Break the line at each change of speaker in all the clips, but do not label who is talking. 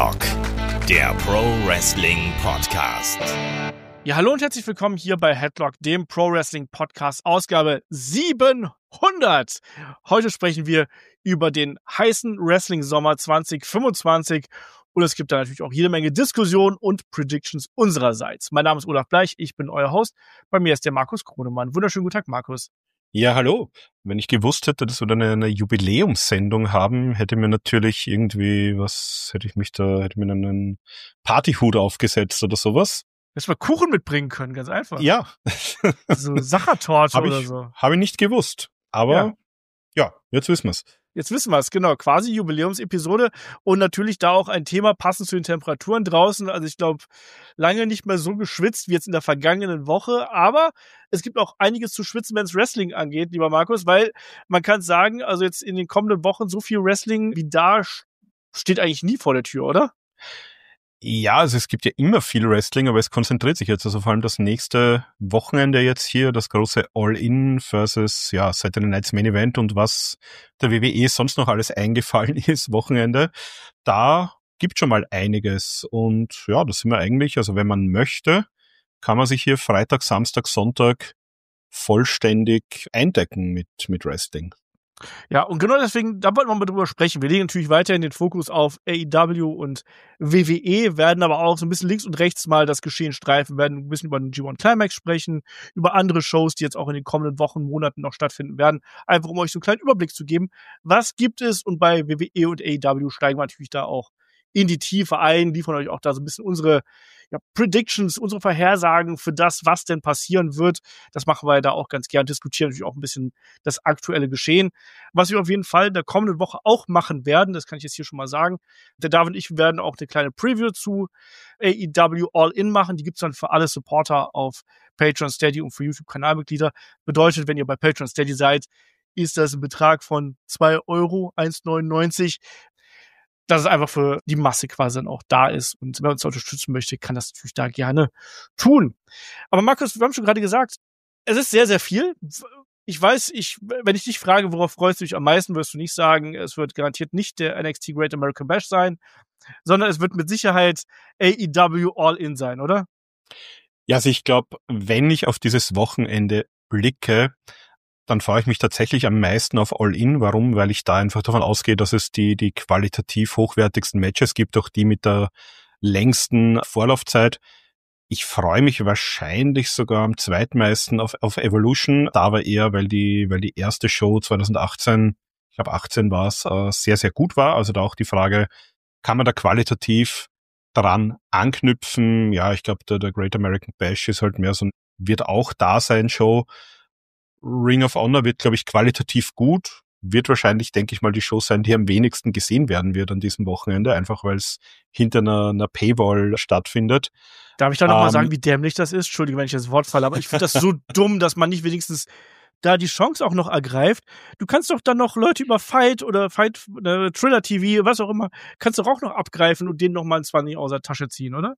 Headlock, der Pro Wrestling Podcast.
Ja, hallo und herzlich willkommen hier bei Headlock, dem Pro Wrestling Podcast, Ausgabe 700. Heute sprechen wir über den heißen Wrestling-Sommer 2025 und es gibt da natürlich auch jede Menge Diskussionen und Predictions unsererseits. Mein Name ist Olaf Bleich, ich bin euer Host. Bei mir ist der Markus Kronemann. Wunderschönen guten Tag, Markus.
Ja, hallo. Wenn ich gewusst hätte, dass wir dann eine Jubiläumssendung haben, hätte mir natürlich irgendwie hätte mir dann einen Partyhut aufgesetzt oder sowas.
Dass wir Kuchen mitbringen können, ganz einfach.
Ja.
So Sachertorte oder so.
Habe ich nicht gewusst. Aber ja, jetzt wissen wir's.
Jetzt wissen wir es, genau. Quasi Jubiläumsepisode und natürlich da auch ein Thema passend zu den Temperaturen draußen. Also ich glaube, lange nicht mehr so geschwitzt wie jetzt in der vergangenen Woche. Aber es gibt auch einiges zu schwitzen, wenn es Wrestling angeht, lieber Markus, weil man kann sagen, also jetzt in den kommenden Wochen so viel Wrestling wie da steht eigentlich nie vor der Tür, oder?
Ja, also es gibt ja immer viel Wrestling, aber es konzentriert sich jetzt, also vor allem das nächste Wochenende jetzt hier, das große All-In versus, Saturday Night's Main Event und was der WWE sonst noch alles eingefallen ist, Wochenende. Da gibt schon mal einiges und ja, das sind wir eigentlich, also wenn man möchte, kann man sich hier Freitag, Samstag, Sonntag vollständig eindecken mit Wrestling.
Ja, und genau deswegen, da wollten wir mal drüber sprechen. Wir legen natürlich weiterhin den Fokus auf AEW und WWE, werden aber auch so ein bisschen links und rechts mal das Geschehen streifen, werden ein bisschen über den G1 Climax sprechen, über andere Shows, die jetzt auch in den kommenden Wochen, Monaten noch stattfinden werden, einfach um euch so einen kleinen Überblick zu geben, was gibt es, und bei WWE und AEW steigen wir natürlich da auch in die Tiefe ein, liefern euch auch da so ein bisschen unsere Predictions, unsere Vorhersagen für das, was denn passieren wird. Das machen wir da auch ganz gern, diskutieren natürlich auch ein bisschen das aktuelle Geschehen. Was wir auf jeden Fall in der kommenden Woche auch machen werden, das kann ich jetzt hier schon mal sagen. Der David und ich werden auch eine kleine Preview zu AEW All-In machen. Die gibt's dann für alle Supporter auf Patreon, Steady und für YouTube-Kanalmitglieder. Bedeutet, wenn ihr bei Patreon, Steady seid, ist das ein Betrag von 2 Euro, 1,99. Dass es einfach für die Masse quasi dann auch da ist. Und wer uns unterstützen möchte, kann das natürlich da gerne tun. Aber Markus, wir haben schon gerade gesagt, es ist sehr, sehr viel. Ich weiß, wenn ich dich frage, worauf freust du dich am meisten, wirst du nicht sagen, es wird garantiert nicht der NXT Great American Bash sein, sondern es wird mit Sicherheit AEW All-In sein, oder?
Ja, also ich glaube, wenn ich auf dieses Wochenende blicke, dann freue ich mich tatsächlich am meisten auf All-In. Warum? Weil ich da einfach davon ausgehe, dass es die qualitativ hochwertigsten Matches gibt, auch die mit der längsten Vorlaufzeit. Ich freue mich wahrscheinlich sogar am zweitmeisten auf Evolution. Da aber eher, weil die erste Show 2018, ich glaube 18 war es, sehr, sehr gut war. Also da auch die Frage, kann man da qualitativ daran anknüpfen? Ja, ich glaube, der Great American Bash ist halt mehr so wird auch da sein Show. Ring of Honor wird, glaube ich, qualitativ gut. Wird wahrscheinlich, denke ich mal, die Show sein, die am wenigsten gesehen werden wird an diesem Wochenende, einfach weil es hinter einer Paywall stattfindet.
Darf ich da noch mal sagen, wie dämlich das ist? Entschuldige, wenn ich das Wort falle, aber ich finde das so dumm, dass man nicht wenigstens da die Chance auch noch ergreift. Du kannst doch dann noch Leute über Fight oder Thriller TV, was auch immer, kannst doch auch noch abgreifen und denen noch mal ein 20 aus der Tasche ziehen, oder?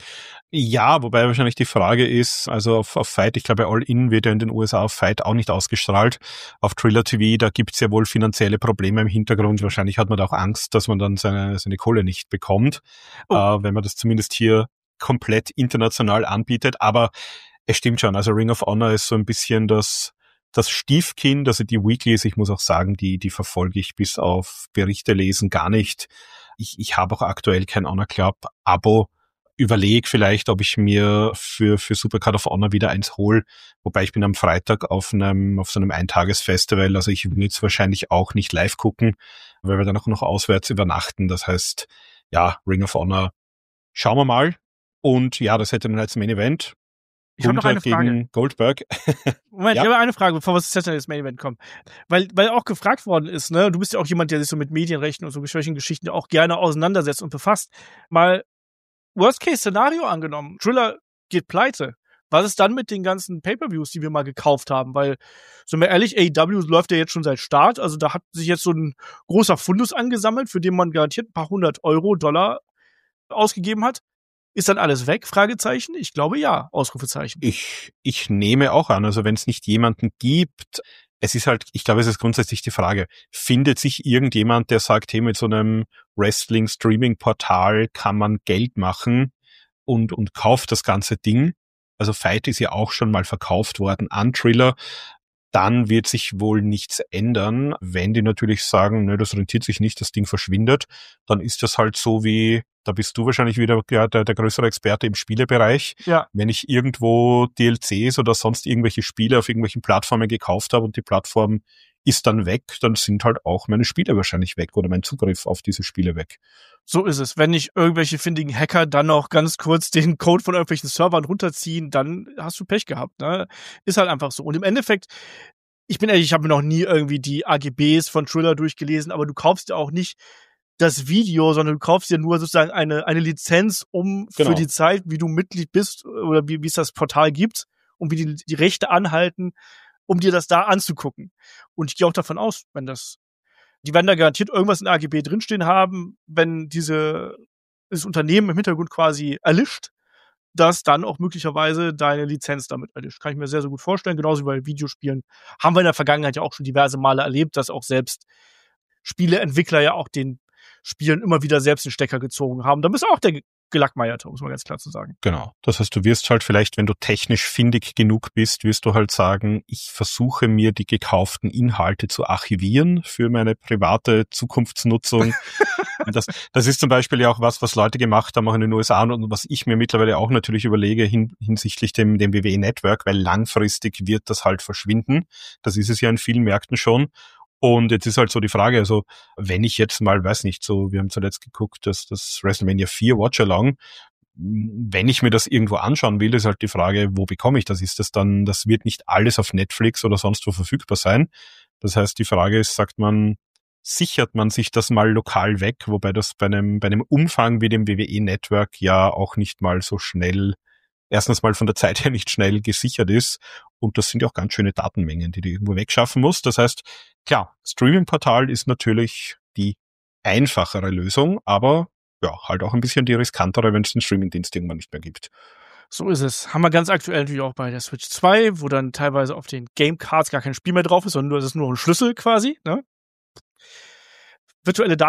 Ja, wobei wahrscheinlich die Frage ist, also auf Fight, ich glaube All-In wird ja in den USA auf Fight auch nicht ausgestrahlt. Auf Thriller TV, da gibt's ja wohl finanzielle Probleme im Hintergrund. Wahrscheinlich hat man da auch Angst, dass man dann seine Kohle nicht bekommt, wenn man das zumindest hier komplett international anbietet. Aber es stimmt schon, also Ring of Honor ist so ein bisschen das Stiefkind, also die Weeklies, ich muss auch sagen, die verfolge ich bis auf Berichte lesen gar nicht. Ich habe auch aktuell kein Honor Club Abo. Überlege vielleicht, ob ich mir für Supercard of Honor wieder eins hole. Wobei ich bin am Freitag auf so einem Eintagesfestival, also ich will jetzt wahrscheinlich auch nicht live gucken, weil wir dann auch noch auswärts übernachten. Das heißt, ja, Ring of Honor, schauen wir mal. Und ja, das hätte dann als Main Event.
Ich habe noch eine Frage.
Gegen Goldberg.
Moment,
ja.
Ich habe eine Frage, bevor wir zu das Main Event kommen. Weil auch gefragt worden ist, ne, du bist ja auch jemand, der sich so mit Medienrechten und so solchen Geschichten auch gerne auseinandersetzt und befasst. Mal Worst-Case-Szenario angenommen, Thriller geht pleite. Was ist dann mit den ganzen Pay-Per-Views, die wir mal gekauft haben? Weil, sind wir ehrlich, AEW läuft ja jetzt schon seit Start. Also da hat sich jetzt so ein großer Fundus angesammelt, für den man garantiert ein paar $100 ausgegeben hat. Ist dann alles weg? Fragezeichen? Ich glaube ja. Ausrufezeichen.
Ich nehme auch an, also wenn es nicht jemanden gibt, es ist halt, ich glaube, es ist grundsätzlich die Frage, findet sich irgendjemand, der sagt, hey, mit so einem Wrestling-Streaming-Portal kann man Geld machen und kauft das ganze Ding. Also Fight ist ja auch schon mal verkauft worden an Triller. Dann wird sich wohl nichts ändern. Wenn die natürlich sagen, ne, das rentiert sich nicht, das Ding verschwindet, dann ist das halt so wie, da bist du wahrscheinlich wieder der größere Experte im Spielebereich.
Ja.
Wenn ich irgendwo DLCs oder sonst irgendwelche Spiele auf irgendwelchen Plattformen gekauft habe und die Plattform ist dann weg, dann sind halt auch meine Spiele wahrscheinlich weg oder mein Zugriff auf diese Spiele weg.
So ist es. Wenn nicht irgendwelche findigen Hacker dann noch ganz kurz den Code von irgendwelchen Servern runterziehen, dann hast du Pech gehabt. Ne? Ist halt einfach so. Und im Endeffekt, ich bin ehrlich, ich habe mir noch nie irgendwie die AGBs von Triller durchgelesen, aber du kaufst ja auch nicht das Video, sondern du kaufst ja nur sozusagen eine Lizenz, um für die Zeit, wie du Mitglied bist oder wie es das Portal gibt und wie die Rechte anhalten, um dir das da anzugucken. Und ich gehe auch davon aus, die werden da garantiert irgendwas in AGB drinstehen haben, wenn das Unternehmen im Hintergrund quasi erlischt, dass dann auch möglicherweise deine Lizenz damit erlischt. Kann ich mir sehr, sehr gut vorstellen. Genauso wie bei Videospielen haben wir in der Vergangenheit ja auch schon diverse Male erlebt, dass auch selbst Spieleentwickler ja auch den Spielen immer wieder selbst den Stecker gezogen haben. Da bist du auch der Gelackmeierte, muss man ganz klar zu sagen.
Genau. Das heißt, du wirst halt vielleicht, wenn du technisch findig genug bist, wirst du halt sagen, ich versuche mir die gekauften Inhalte zu archivieren für meine private Zukunftsnutzung. Das ist zum Beispiel ja auch was Leute gemacht haben, auch in den USA und was ich mir mittlerweile auch natürlich überlege hinsichtlich dem WWE-Network, weil langfristig wird das halt verschwinden. Das ist es ja in vielen Märkten schon. Und jetzt ist halt so die Frage, also wenn ich jetzt mal, weiß nicht, so, wir haben zuletzt geguckt, dass das WrestleMania 4 Watch-Along, wenn ich mir das irgendwo anschauen will, ist halt die Frage, wo bekomme ich das? Ist das dann, das wird nicht alles auf Netflix oder sonst wo verfügbar sein. Das heißt, die Frage ist, sichert man sich das mal lokal weg, wobei das bei einem Umfang wie dem WWE-Network ja auch nicht mal so schnell, erstens mal von der Zeit her nicht schnell gesichert ist. Und das sind ja auch ganz schöne Datenmengen, die du irgendwo wegschaffen musst. Das heißt, klar, Streaming-Portal ist natürlich die einfachere Lösung, aber ja, halt auch ein bisschen die riskantere, wenn es den Streaming-Dienst irgendwann nicht mehr gibt.
So ist es. Haben wir ganz aktuell natürlich auch bei der Switch 2, wo dann teilweise auf den Game Cards gar kein Spiel mehr drauf ist, sondern das ist nur ein Schlüssel quasi, ne? Physische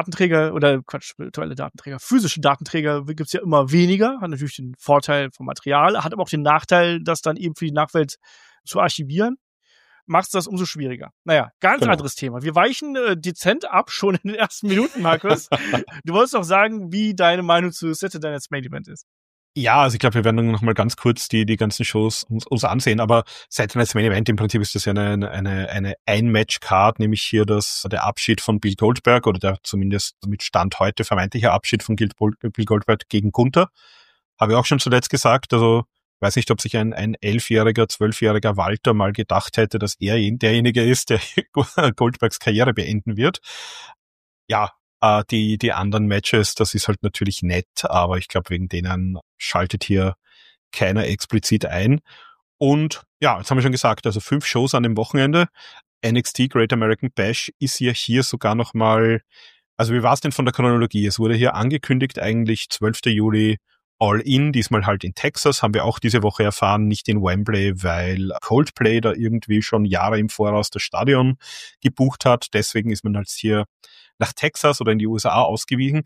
Datenträger gibt's ja immer weniger, hat natürlich den Vorteil vom Material, hat aber auch den Nachteil, das dann eben für die Nachwelt zu archivieren, macht's das umso schwieriger. Naja, ganz anderes Thema. Wir weichen dezent ab, schon in den ersten Minuten, Markus. Du wolltest doch sagen, wie deine Meinung zu Saturday Night's Main Event ist.
Ja, also ich glaube, wir werden dann noch mal ganz kurz die ganzen Shows uns ansehen, aber Saturday Night's Main Event im Prinzip ist das ja eine Ein-Match-Card, nämlich hier der Abschied von Bill Goldberg oder der zumindest mit Stand heute vermeintliche Abschied von Bill Goldberg gegen Gunther. Habe ich auch schon zuletzt gesagt, also weiß nicht, ob sich ein 11-jähriger, 12-jähriger Walter mal gedacht hätte, dass er derjenige ist, der Goldbergs Karriere beenden wird. Ja, die anderen Matches, das ist halt natürlich nett, aber ich glaube, wegen denen schaltet hier keiner explizit ein. Und ja, jetzt haben wir schon gesagt, also 5 Shows an dem Wochenende. NXT Great American Bash ist ja hier sogar noch mal, also wie war es denn von der Chronologie? Es wurde hier angekündigt eigentlich 12. Juli All In, diesmal halt in Texas, haben wir auch diese Woche erfahren, nicht in Wembley, weil Coldplay da irgendwie schon Jahre im Voraus das Stadion gebucht hat. Deswegen ist man halt hier nach Texas oder in die USA ausgewichen.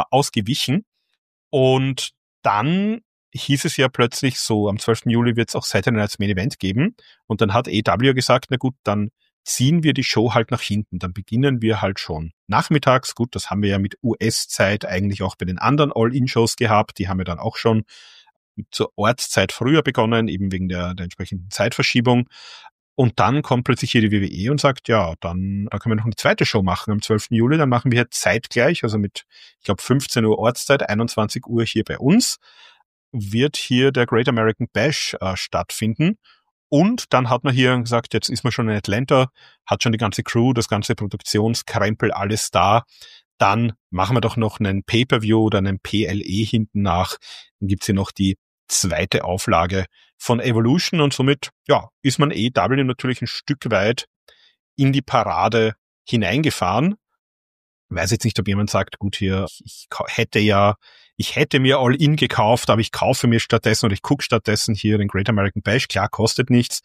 Und dann hieß es ja plötzlich so, am 12. Juli wird es auch Saturday Night's Main Event geben. Und dann hat AEW gesagt, na gut, dann ziehen wir die Show halt nach hinten. Dann beginnen wir halt schon nachmittags. Gut, das haben wir ja mit US-Zeit eigentlich auch bei den anderen All-In-Shows gehabt. Die haben wir dann auch schon zur Ortszeit früher begonnen, eben wegen der entsprechenden Zeitverschiebung. Und dann kommt plötzlich hier die WWE und sagt, ja, da können wir noch eine zweite Show machen am 12. Juli. Dann machen wir hier zeitgleich, also mit, ich glaube, 15 Uhr Ortszeit, 21 Uhr hier bei uns, wird hier der Great American Bash stattfinden. Und dann hat man hier gesagt, jetzt ist man schon in Atlanta, hat schon die ganze Crew, das ganze Produktionskrempel, alles da. Dann machen wir doch noch einen Pay-Per-View oder einen PLE hinten nach. Dann gibt's hier noch die zweite Auflage von Evolution und somit, ja, ist man AEW natürlich ein Stück weit in die Parade hineingefahren. Weiß jetzt nicht, ob jemand sagt, gut, hier, ich hätte mir All In gekauft, aber ich kaufe mir stattdessen oder ich gucke stattdessen hier den Great American Bash. Klar, kostet nichts,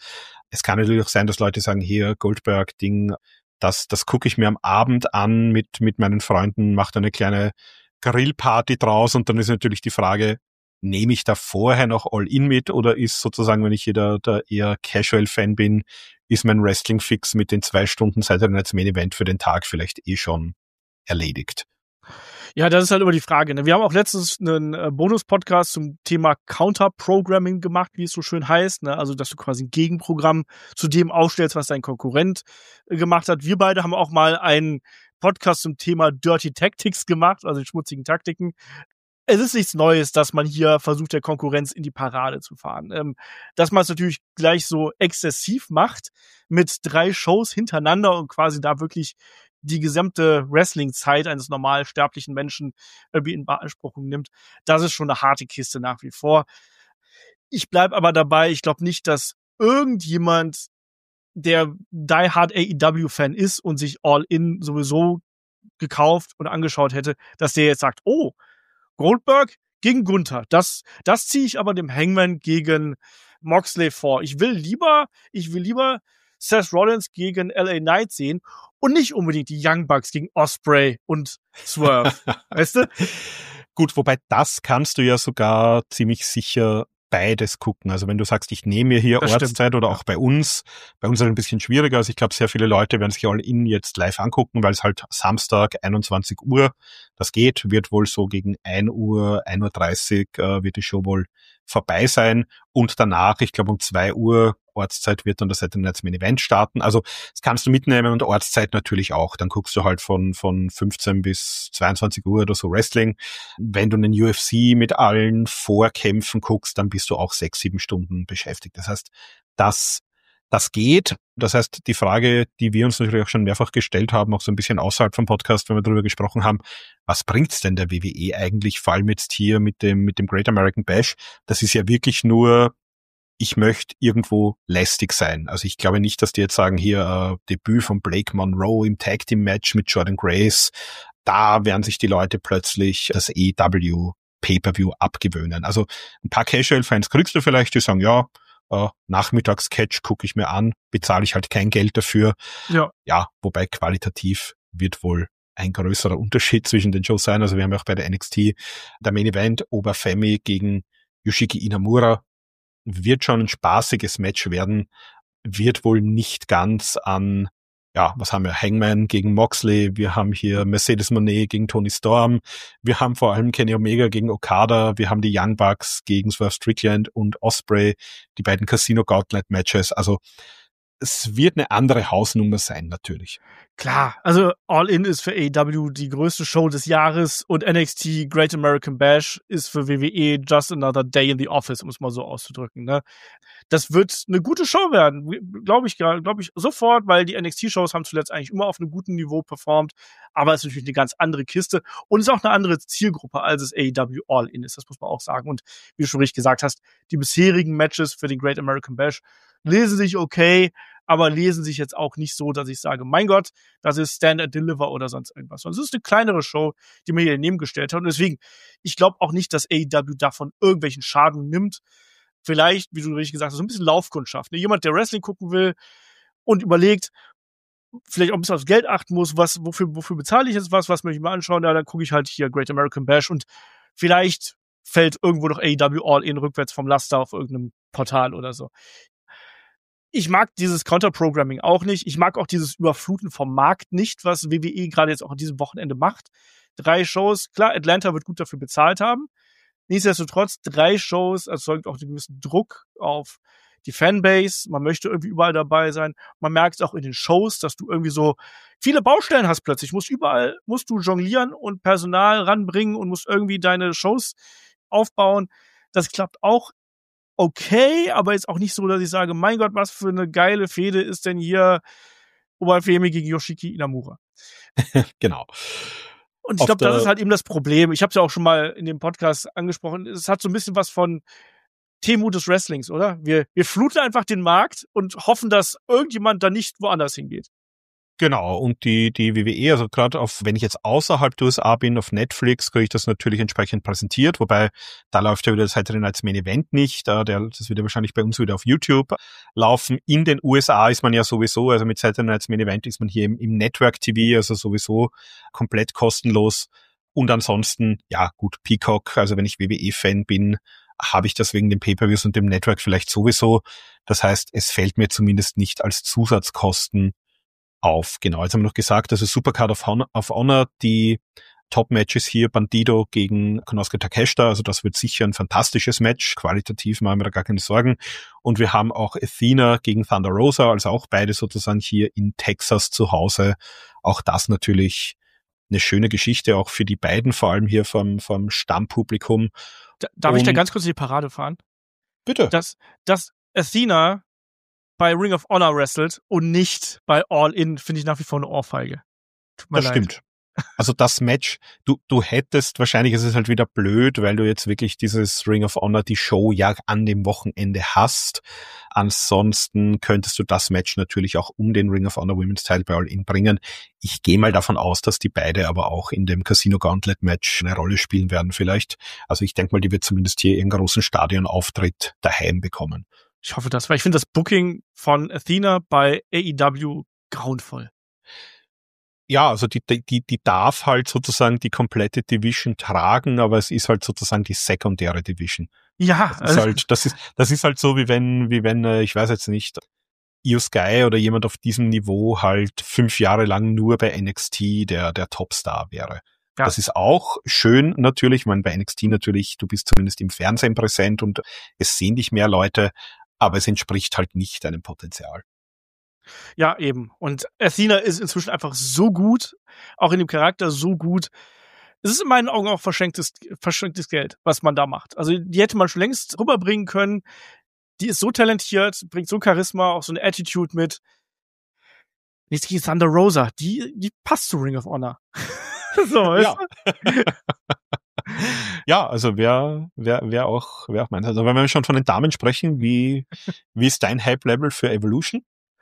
Es kann natürlich auch sein, dass Leute sagen, hier, Goldberg-Ding, das gucke ich mir am Abend an mit meinen Freunden, mache da eine kleine Grillparty draus und dann ist natürlich die Frage, nehme ich da vorher noch All-In mit oder ist sozusagen, wenn ich hier der eher Casual-Fan bin, ist mein Wrestling-Fix mit den 2 Stunden Saturday Night's Main Event für den Tag vielleicht schon erledigt?
Ja, das ist halt immer die Frage. Ne? Wir haben auch letztens einen Bonus-Podcast zum Thema Counter-Programming gemacht, wie es so schön heißt. Ne? Also, dass du quasi ein Gegenprogramm zu dem aufstellst, was dein Konkurrent gemacht hat. Wir beide haben auch mal einen Podcast zum Thema Dirty Tactics gemacht, also die schmutzigen Taktiken. Es ist nichts Neues, dass man hier versucht, der Konkurrenz in die Parade zu fahren. Dass man es natürlich gleich so exzessiv macht, mit 3 Shows hintereinander und quasi da wirklich die gesamte Wrestling-Zeit eines normal sterblichen Menschen irgendwie in Beanspruchung nimmt, das ist schon eine harte Kiste nach wie vor. Ich bleib aber dabei, ich glaube nicht, dass irgendjemand, der Die Hard AEW-Fan ist und sich All In sowieso gekauft und angeschaut hätte, dass der jetzt sagt, oh, Goldberg gegen Gunther, das ziehe ich aber dem Hangman gegen Moxley vor. Ich will lieber Seth Rollins gegen LA Knight sehen und nicht unbedingt die Young Bucks gegen Ospreay und Swerve. Weißt du?
Gut, wobei das kannst du ja sogar ziemlich sicher beides gucken. Also wenn du sagst, ich nehme mir hier
Das
Ortszeit
stimmt.
oder auch bei uns ist es ein bisschen schwieriger. Also ich glaube, sehr viele Leute werden sich All-In jetzt live angucken, weil es halt Samstag 21 Uhr, das wird wohl so gegen 1 Uhr, 1.30 Uhr wird die Show wohl vorbei sein und danach, ich glaube um 2 Uhr Ortszeit wird dann das Saturday Night's Main Event starten. Also das kannst du mitnehmen und Ortszeit natürlich auch. Dann guckst du halt von 15 bis 22 Uhr oder so Wrestling. Wenn du einen UFC mit allen Vorkämpfen guckst, dann bist du auch 6-7 Stunden beschäftigt. Das heißt, das geht. Das heißt, die Frage, die wir uns natürlich auch schon mehrfach gestellt haben, auch so ein bisschen außerhalb vom Podcast, wenn wir darüber gesprochen haben, was bringt's denn der WWE eigentlich, vor allem jetzt hier mit dem Great American Bash? Das ist ja wirklich nur, ich möchte irgendwo lästig sein. Also ich glaube nicht, dass die jetzt sagen, hier Debüt von Blake Monroe im Tag Team Match mit Jordan Grace, da werden sich die Leute plötzlich das AEW Pay-Per-View abgewöhnen. Also ein paar Casual-Fans kriegst du vielleicht, die sagen, ja, Nachmittags-Catch gucke ich mir an, bezahle ich halt kein Geld dafür. Ja, wobei qualitativ wird wohl ein größerer Unterschied zwischen den Shows sein. Also wir haben ja auch bei der NXT der Main Event Oberfemi gegen Yoshiki Inamura. Wird schon ein spaßiges Match werden, wird wohl nicht ganz an, ja, was haben wir, Hangman gegen Moxley, wir haben hier Mercedes Moné gegen Tony Storm, wir haben vor allem Kenny Omega gegen Okada, wir haben die Young Bucks gegen Swerve Strickland und Ospreay, die beiden Casino Gauntlet Matches, also es wird eine andere Hausnummer sein, natürlich.
Klar, also All In ist für AEW die größte Show des Jahres und NXT Great American Bash ist für WWE just another day in the office, um es mal so auszudrücken. Ne? Das wird eine gute Show werden, glaube ich sofort, weil die NXT-Shows haben zuletzt eigentlich immer auf einem guten Niveau performt, aber es ist natürlich eine ganz andere Kiste und es ist auch eine andere Zielgruppe, als es AEW All In ist, das muss man auch sagen. Und wie du schon richtig gesagt hast, die bisherigen Matches für den Great American Bash lesen sich okay, aber lesen sich jetzt auch nicht so, dass ich sage, mein Gott, das ist Stand and Deliver oder sonst irgendwas. Sondern es ist eine kleinere Show, die mir hier daneben gestellt hat. Und deswegen, ich glaube auch nicht, dass AEW davon irgendwelchen Schaden nimmt. Vielleicht, wie du richtig gesagt hast, so ein bisschen Laufkundschaft. Ne? Jemand, der Wrestling gucken will und überlegt, vielleicht auch ein bisschen aufs Geld achten muss, wofür bezahle ich jetzt was möchte ich mir anschauen, ja, dann gucke ich halt hier Great American Bash und vielleicht fällt irgendwo noch AEW All In rückwärts vom Laster auf irgendeinem Portal oder so. Ich mag dieses Counter-Programming auch nicht. Ich mag auch dieses Überfluten vom Markt nicht, was WWE gerade jetzt auch an diesem Wochenende macht. 3 Shows, klar, Atlanta wird gut dafür bezahlt haben. Nichtsdestotrotz, 3 Shows erzeugt auch einen gewissen Druck auf die Fanbase. Man möchte irgendwie überall dabei sein. Man merkt es auch in den Shows, dass du irgendwie so viele Baustellen hast plötzlich. Musst du jonglieren und Personal ranbringen und musst irgendwie deine Shows aufbauen. Das klappt auch okay, aber jetzt auch nicht so, dass ich sage, mein Gott, was für eine geile Fehde ist denn hier Oberfemi gegen Yoshiki Inamura.
Genau.
Und ich glaube, das ist halt eben das Problem. Ich habe es ja auch schon mal in dem Podcast angesprochen. Es hat so ein bisschen was von Temu des Wrestlings, oder? Wir fluten einfach den Markt und hoffen, dass irgendjemand da nicht woanders hingeht.
Genau, und die WWE, also gerade wenn ich jetzt außerhalb der USA bin, auf Netflix, kriege ich das natürlich entsprechend präsentiert, wobei da läuft ja wieder das Saturday Night's Main Event nicht, das wird ja wahrscheinlich bei uns wieder auf YouTube laufen. In den USA ist man ja sowieso, also mit Saturday Night's Main Event ist man hier im Network TV, also sowieso komplett kostenlos. Und ansonsten, ja gut, Peacock, also wenn ich WWE-Fan bin, habe ich das wegen den Pay-Per-Views und dem Network vielleicht sowieso. Das heißt, es fällt mir zumindest nicht als Zusatzkosten auf. Genau, jetzt haben wir noch gesagt, also Supercard of Honor, die Top-Matches hier, Bandido gegen Konosuke Takeshita, also das wird sicher ein fantastisches Match, qualitativ machen wir da gar keine Sorgen. Und wir haben auch Athena gegen Thunder Rosa, also auch beide sozusagen hier in Texas zu Hause. Auch das natürlich eine schöne Geschichte, auch für die beiden, vor allem hier vom Stammpublikum.
Darf ich da ganz kurz in die Parade fahren?
Bitte.
Dass Athena bei Ring of Honor wrestelt und nicht bei All In, finde ich nach wie vor eine Ohrfeige. Tut mir leid.
Stimmt. Also das Match, du hättest, wahrscheinlich ist es halt wieder blöd, weil du jetzt wirklich dieses Ring of Honor, die Show ja an dem Wochenende hast. Ansonsten könntest du das Match natürlich auch um den Ring of Honor Women's Title bei All In bringen. Ich gehe mal davon aus, dass die beide aber auch in dem Casino Gauntlet Match eine Rolle spielen werden vielleicht. Also ich denke mal, die wird zumindest hier ihren großen Stadionauftritt daheim bekommen.
Ich hoffe das, weil ich finde das Booking von Athena bei AEW grauenvoll.
Ja, also die darf halt sozusagen die komplette Division tragen, aber es ist halt sozusagen die sekundäre Division.
Ja.
Das ist halt so, wie wenn, ich weiß jetzt nicht, Io Sky oder jemand auf diesem Niveau halt 5 Jahre lang nur bei NXT der Topstar wäre. Ja. Das ist auch schön natürlich, ich meine, bei NXT natürlich, du bist zumindest im Fernsehen präsent und es sehen dich mehr Leute, aber es entspricht halt nicht deinem Potenzial.
Ja, eben. Und Athena ist inzwischen einfach so gut, auch in dem Charakter so gut. Es ist in meinen Augen auch verschenktes Geld, was man da macht. Also die hätte man schon längst rüberbringen können. Die ist so talentiert, bringt so Charisma, auch so eine Attitude mit. Nichts gegen Thunder Rosa, die passt zu Ring of Honor. So,
ja. Ja, also wer auch meint. Also wenn wir schon von den Damen sprechen, wie ist dein Hype-Level für Evolution?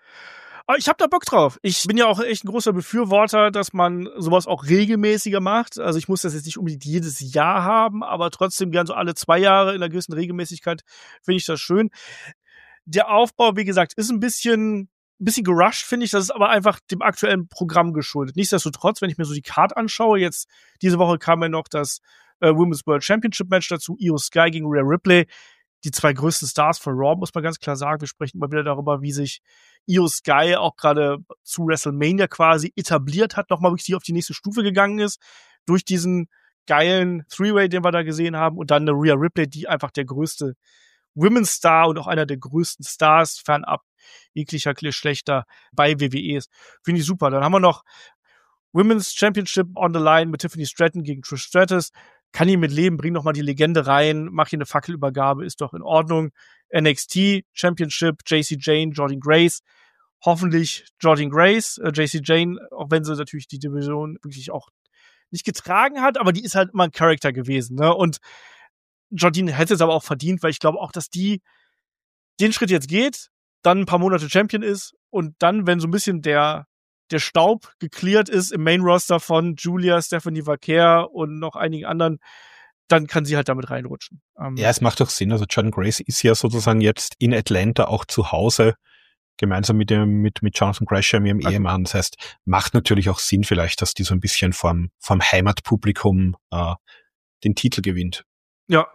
Ich habe da Bock drauf. Ich bin ja auch echt ein großer Befürworter, dass man sowas auch regelmäßiger macht. Also ich muss das jetzt nicht unbedingt jedes Jahr haben, aber trotzdem gern so alle 2 Jahre in einer gewissen Regelmäßigkeit finde ich das schön. Der Aufbau, wie gesagt, ist ein bisschen gerusht, finde ich. Das ist aber einfach dem aktuellen Programm geschuldet. Nichtsdestotrotz, wenn ich mir so die Card anschaue, jetzt diese Woche kam ja noch das Women's World Championship Match dazu, Io Sky gegen Rhea Ripley. Die 2 größten Stars von Raw, muss man ganz klar sagen. Wir sprechen immer wieder darüber, wie sich Io Sky auch gerade zu WrestleMania quasi etabliert hat, nochmal wirklich auf die nächste Stufe gegangen ist, durch diesen geilen Three-Way, den wir da gesehen haben, und dann eine Rhea Ripley, die einfach der größte Women's Star und auch einer der größten Stars, fernab jeglicher Geschlechter bei WWE ist. Finde ich super. Dann haben wir noch Women's Championship on the line mit Tiffany Stratton gegen Trish Stratus. Kann ich mit leben, bring noch mal die Legende rein, mach hier eine Fackelübergabe, ist doch in Ordnung. NXT Championship, JC Jane, Jordynne Grace. Hoffentlich Jordynne Grace, JC Jane, auch wenn sie natürlich die Division wirklich auch nicht getragen hat, aber die ist halt immer ein Charakter gewesen, ne? Und Jordynne hätte es aber auch verdient, weil ich glaube auch, dass die den Schritt jetzt geht, dann ein paar Monate Champion ist und dann, wenn so ein bisschen der Staub geklärt ist im Main-Roster von Julia, Stephanie Vaquer und noch einigen anderen, dann kann sie halt damit reinrutschen.
Ja, es macht doch Sinn. Also Jordynne Grace ist ja sozusagen jetzt in Atlanta auch zu Hause, gemeinsam mit Jonathan Gresham, ihrem Ehemann. Das heißt, macht natürlich auch Sinn vielleicht, dass die so ein bisschen vom Heimatpublikum den Titel gewinnt.
Ja.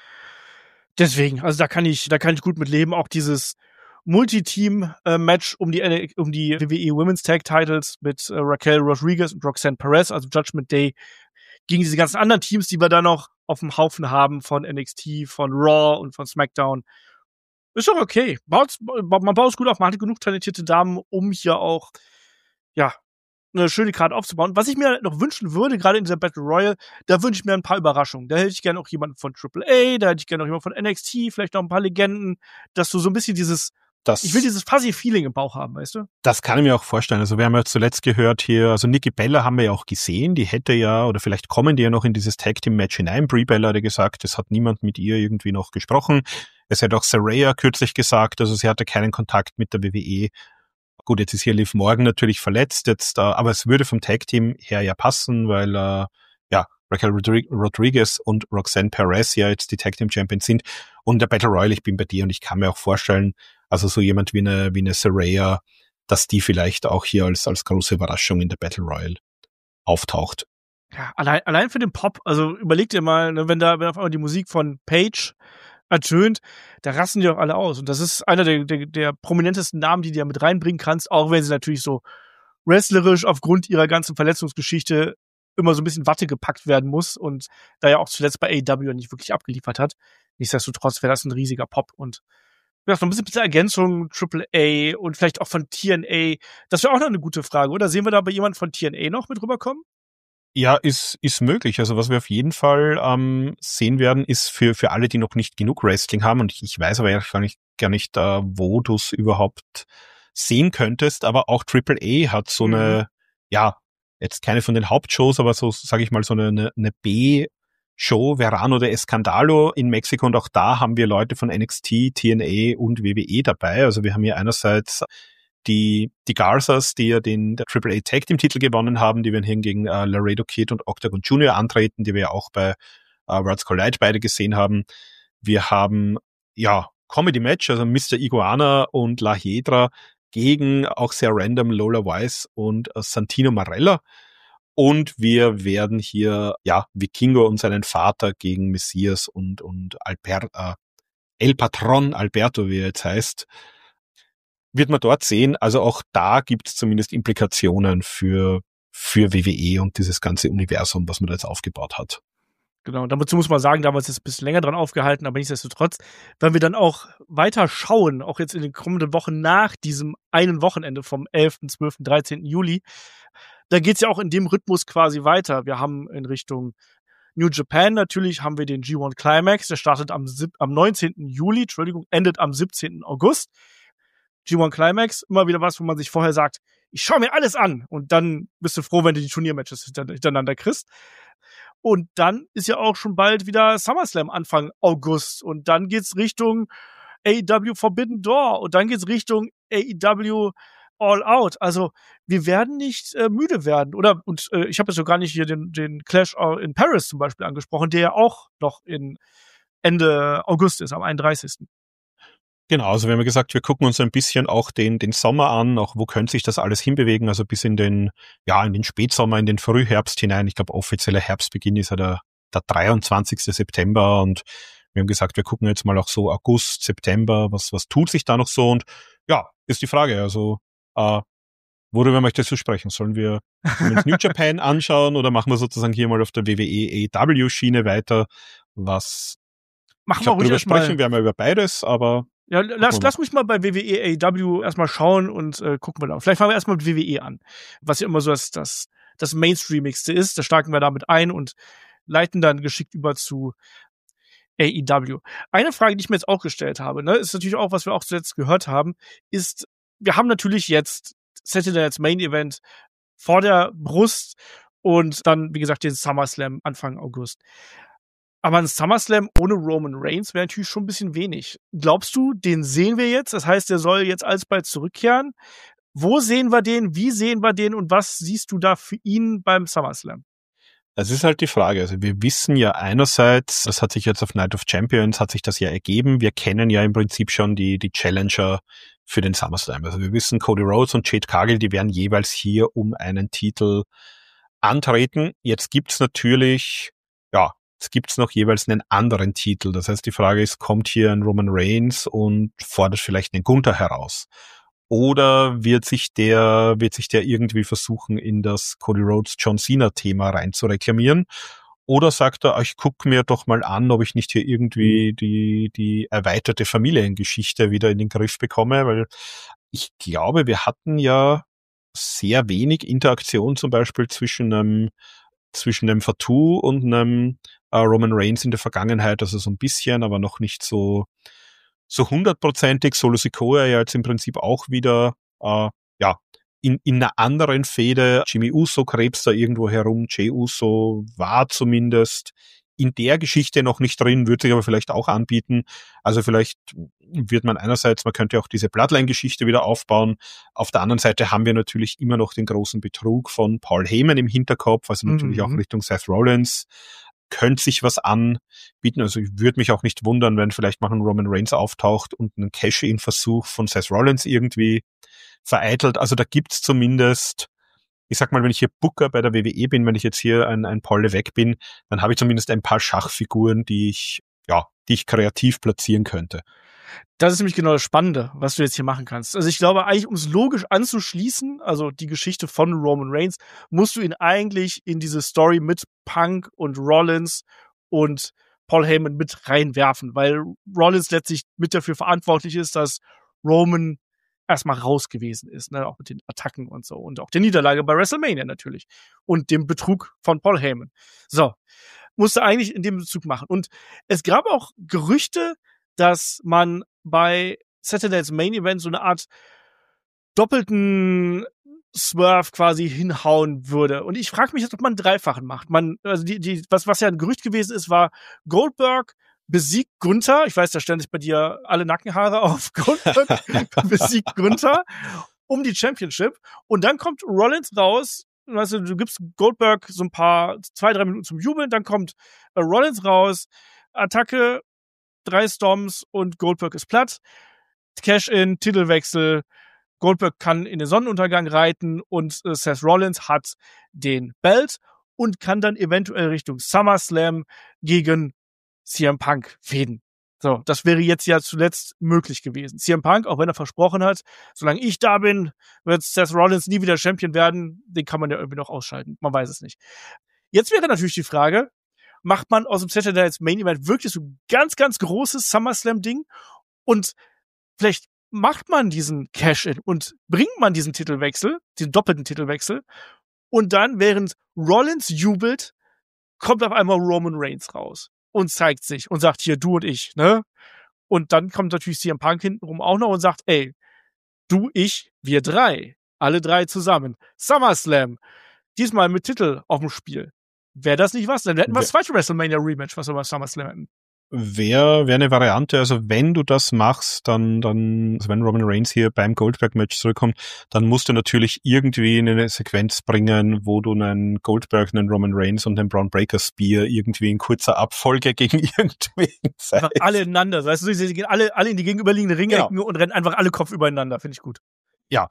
Deswegen, also da kann ich gut mit leben. Auch dieses Multi-Team-Match um die WWE Women's Tag Titles mit Raquel Rodriguez und Roxanne Perez, also Judgment Day, gegen diese ganzen anderen Teams, die wir da noch auf dem Haufen haben von NXT, von Raw und von SmackDown. Ist doch okay. Man baut es gut auf. Man hat genug talentierte Damen, um hier auch, ja, eine schöne Karte aufzubauen. Was ich mir noch wünschen würde, gerade in dieser Battle Royale, da wünsche ich mir ein paar Überraschungen. Da hätte ich gerne auch jemanden von AAA, da hätte ich gerne auch jemanden von NXT, vielleicht noch ein paar Legenden, dass du so ein bisschen ich will dieses fuzzy Feeling im Bauch haben, weißt du?
Das kann ich mir auch vorstellen. Also wir haben ja zuletzt gehört hier, also Nikki Bella haben wir ja auch gesehen, die hätte ja, oder vielleicht kommen die ja noch in dieses Tag-Team-Match hinein. Brie Bella hat gesagt, es hat niemand mit ihr irgendwie noch gesprochen. Es hat auch Saraya kürzlich gesagt, also sie hatte keinen Kontakt mit der WWE. Gut, jetzt ist hier Liv Morgan natürlich verletzt, aber es würde vom Tag-Team her ja passen, weil Raquel Rodriguez und Roxanne Perez ja jetzt die Tag-Team-Champions sind. Und der Battle Royale, ich bin bei dir und ich kann mir auch vorstellen, also so jemand wie eine Saraya, dass die vielleicht auch hier als große Überraschung in der Battle Royale auftaucht.
Ja, allein für den Pop, also überleg dir mal, ne, wenn auf einmal die Musik von Paige ertönt, da rasten die doch alle aus. Und das ist einer der prominentesten Namen, die du ja mit reinbringen kannst, auch wenn sie natürlich so wrestlerisch aufgrund ihrer ganzen Verletzungsgeschichte immer so ein bisschen Watte gepackt werden muss und da ja auch zuletzt bei AEW nicht wirklich abgeliefert hat. Nichtsdestotrotz wäre das ein riesiger Pop und ja, so ein bisschen Ergänzung, AAA und vielleicht auch von TNA. Das wäre auch noch eine gute Frage, oder? Sehen wir da bei jemand von TNA noch mit rüberkommen?
Ja, ist möglich. Also was wir auf jeden Fall sehen werden, ist für alle, die noch nicht genug Wrestling haben, und ich weiß aber gar nicht, wo du es überhaupt sehen könntest, aber auch AAA hat so eine, jetzt keine von den Hauptshows, aber so, sage ich mal, so eine B-Show, Verano de Escandalo in Mexiko, und auch da haben wir Leute von NXT, TNA und WWE dabei. Also wir haben hier einerseits die Garzas, die ja der AAA Tag Team Titel gewonnen haben, die werden hingegen Laredo Kid und Octagon Junior antreten, die wir ja auch bei Worlds Collide beide gesehen haben. Wir haben Comedy Match, also Mr. Iguana und La Hiedra gegen auch sehr random Lola Weiss und Santino Marella. Und wir werden hier Vikingo und seinen Vater gegen Messias und El Patron Alberto, wie er jetzt heißt, wird man dort sehen. Also auch da gibt es zumindest Implikationen für WWE und dieses ganze Universum, was man da jetzt aufgebaut hat.
Genau, dazu muss man sagen, damals ist es ein bisschen länger dran aufgehalten, aber nichtsdestotrotz, wenn wir dann auch weiter schauen, auch jetzt in den kommenden Wochen nach diesem einen Wochenende vom 11., 12., 13. Juli, da geht's ja auch in dem Rhythmus quasi weiter. Wir haben in Richtung New Japan natürlich haben wir den G1 Climax, der startet am 19. Juli, endet am 17. August. G1 Climax, immer wieder was, wo man sich vorher sagt, ich schaue mir alles an und dann bist du froh, wenn du die Turniermatches hintereinander kriegst. Und dann ist ja auch schon bald wieder SummerSlam Anfang August und dann geht's Richtung AEW Forbidden Door und dann geht's Richtung AEW All Out. Also wir werden nicht müde werden, oder? Und ich habe jetzt so gar nicht hier den Clash in Paris zum Beispiel angesprochen, der ja auch noch in Ende August ist, am 31.
Genau, also wir haben ja gesagt, wir gucken uns ein bisschen auch den Sommer an, auch wo könnte sich das alles hinbewegen, also bis in den Spätsommer, in den Frühherbst hinein. Ich glaube, offizieller Herbstbeginn ist ja der 23. September und wir haben gesagt, wir gucken jetzt mal auch so August, September, was tut sich da noch so, und ja, ist die Frage, also worüber möchtest du sprechen? Sollen wir uns New Japan anschauen oder machen wir sozusagen hier mal auf der WWE AEW Schiene weiter, was
machen wir ruhig
drüber sprechen, wir haben ja über beides, aber
ja, lass mich mal bei WWE AEW erstmal schauen und gucken wir da. Vielleicht fangen wir erstmal mit WWE an, was ja immer so das Mainstreamigste ist. Da starten wir damit ein und leiten dann geschickt über zu AEW. Eine Frage, die ich mir jetzt auch gestellt habe, ne, ist natürlich auch, was wir auch zuletzt gehört haben, ist, wir haben natürlich jetzt Saturday Night's Main Event vor der Brust und dann, wie gesagt, den SummerSlam Anfang August. Aber ein SummerSlam ohne Roman Reigns wäre natürlich schon ein bisschen wenig. Glaubst du, den sehen wir jetzt? Das heißt, der soll jetzt alsbald zurückkehren. Wo sehen wir den? Wie sehen wir den? Und was siehst du da für ihn beim SummerSlam?
Das ist halt die Frage. Also wir wissen ja einerseits, das hat sich jetzt auf Night of Champions, hat sich das ja ergeben. Wir kennen ja im Prinzip schon die Challenger für den SummerSlam. Also wir wissen, Cody Rhodes und Jade Cargill, die werden jeweils hier um einen Titel antreten. Jetzt gibt's natürlich, jetzt gibt's noch jeweils einen anderen Titel. Das heißt, die Frage ist, kommt hier ein Roman Reigns und fordert vielleicht einen Gunther heraus? Oder wird sich der irgendwie versuchen, in das Cody Rhodes John Cena Thema rein zu reklamieren? Oder sagt er, ich guck mir doch mal an, ob ich nicht hier irgendwie die erweiterte Familiengeschichte wieder in den Griff bekomme, weil ich glaube, wir hatten ja sehr wenig Interaktion zum Beispiel zwischen einem Fatu und einem Roman Reigns in der Vergangenheit, also so ein bisschen, aber noch nicht so 100%ig. Solo Sikoa ja jetzt im Prinzip auch wieder in einer anderen Fehde. Jimmy Uso krebst da irgendwo herum. Jey Uso war zumindest in der Geschichte noch nicht drin, würde sich aber vielleicht auch anbieten. Also vielleicht wird man einerseits, man könnte auch diese Bloodline-Geschichte wieder aufbauen. Auf der anderen Seite haben wir natürlich immer noch den großen Betrug von Paul Heyman im Hinterkopf, also natürlich auch Richtung Seth Rollins. Könnte sich was anbieten. Also ich würde mich auch nicht wundern, wenn vielleicht mal ein Roman Reigns auftaucht und ein Cash-In-Versuch von Seth Rollins irgendwie vereitelt. Also da gibt's zumindest, ich sag mal, wenn ich hier Booker bei der WWE bin, wenn ich jetzt hier ein Paul Levesque bin, dann habe ich zumindest ein paar Schachfiguren, die ich kreativ platzieren könnte.
Das ist nämlich genau das Spannende, was du jetzt hier machen kannst. Also ich glaube eigentlich, um es logisch anzuschließen, also die Geschichte von Roman Reigns, musst du ihn eigentlich in diese Story mit Punk und Rollins und Paul Heyman mit reinwerfen, weil Rollins letztlich mit dafür verantwortlich ist, dass Roman erstmal raus gewesen ist, ne, auch mit den Attacken und so und auch der Niederlage bei WrestleMania natürlich und dem Betrug von Paul Heyman. So, musste eigentlich in dem Bezug machen. Und es gab auch Gerüchte, dass man bei Saturday's Main Event so eine Art doppelten Swerve quasi hinhauen würde. Und ich frage mich jetzt, ob man einen dreifachen macht. Also was ja ein Gerücht gewesen ist, war Goldberg besiegt Gunther. Ich weiß, da stellen sich bei dir alle Nackenhaare auf. Goldberg besiegt Gunther um die Championship. Und dann kommt Rollins raus. Weißt du gibst Goldberg so 2-3 Minuten zum Jubeln. Dann kommt Rollins raus. Attacke, 3 Storms und Goldberg ist platt. Cash-In, Titelwechsel. Goldberg kann in den Sonnenuntergang reiten und Seth Rollins hat den Belt und kann dann eventuell Richtung SummerSlam gegen CM Punk fäden. So, das wäre jetzt ja zuletzt möglich gewesen. CM Punk, auch wenn er versprochen hat, solange ich da bin, wird Seth Rollins nie wieder Champion werden. Den kann man ja irgendwie noch ausschalten. Man weiß es nicht. Jetzt wäre natürlich die Frage, macht man aus dem Saturday Night's Main Event wirklich so ein ganz, ganz großes SummerSlam-Ding und vielleicht macht man diesen Cash-In und bringt man diesen Titelwechsel, diesen doppelten Titelwechsel und dann, während Rollins jubelt, kommt auf einmal Roman Reigns raus und zeigt sich und sagt, hier, du und ich, ne? Und dann kommt natürlich CM Punk hintenrum auch noch und sagt, ey, du, ich, wir 3, alle 3 zusammen, SummerSlam, diesmal mit Titel auf dem Spiel. Wäre das nicht was? Dann hätten wir das zweite WrestleMania-Rematch, was wir bei SummerSlam hätten.
Wäre eine Variante, also wenn du das machst, dann, also wenn Roman Reigns hier beim Goldberg-Match zurückkommt, dann musst du natürlich irgendwie in eine Sequenz bringen, wo du einen Goldberg, einen Roman Reigns und einen Braun Breaker Spear irgendwie in kurzer Abfolge gegen irgendwen zeigst.
Einfach alle ineinander, weißt du, sie gehen alle in die gegenüberliegenden Ringecken und rennen einfach alle Kopf übereinander, finde ich gut.
Ja.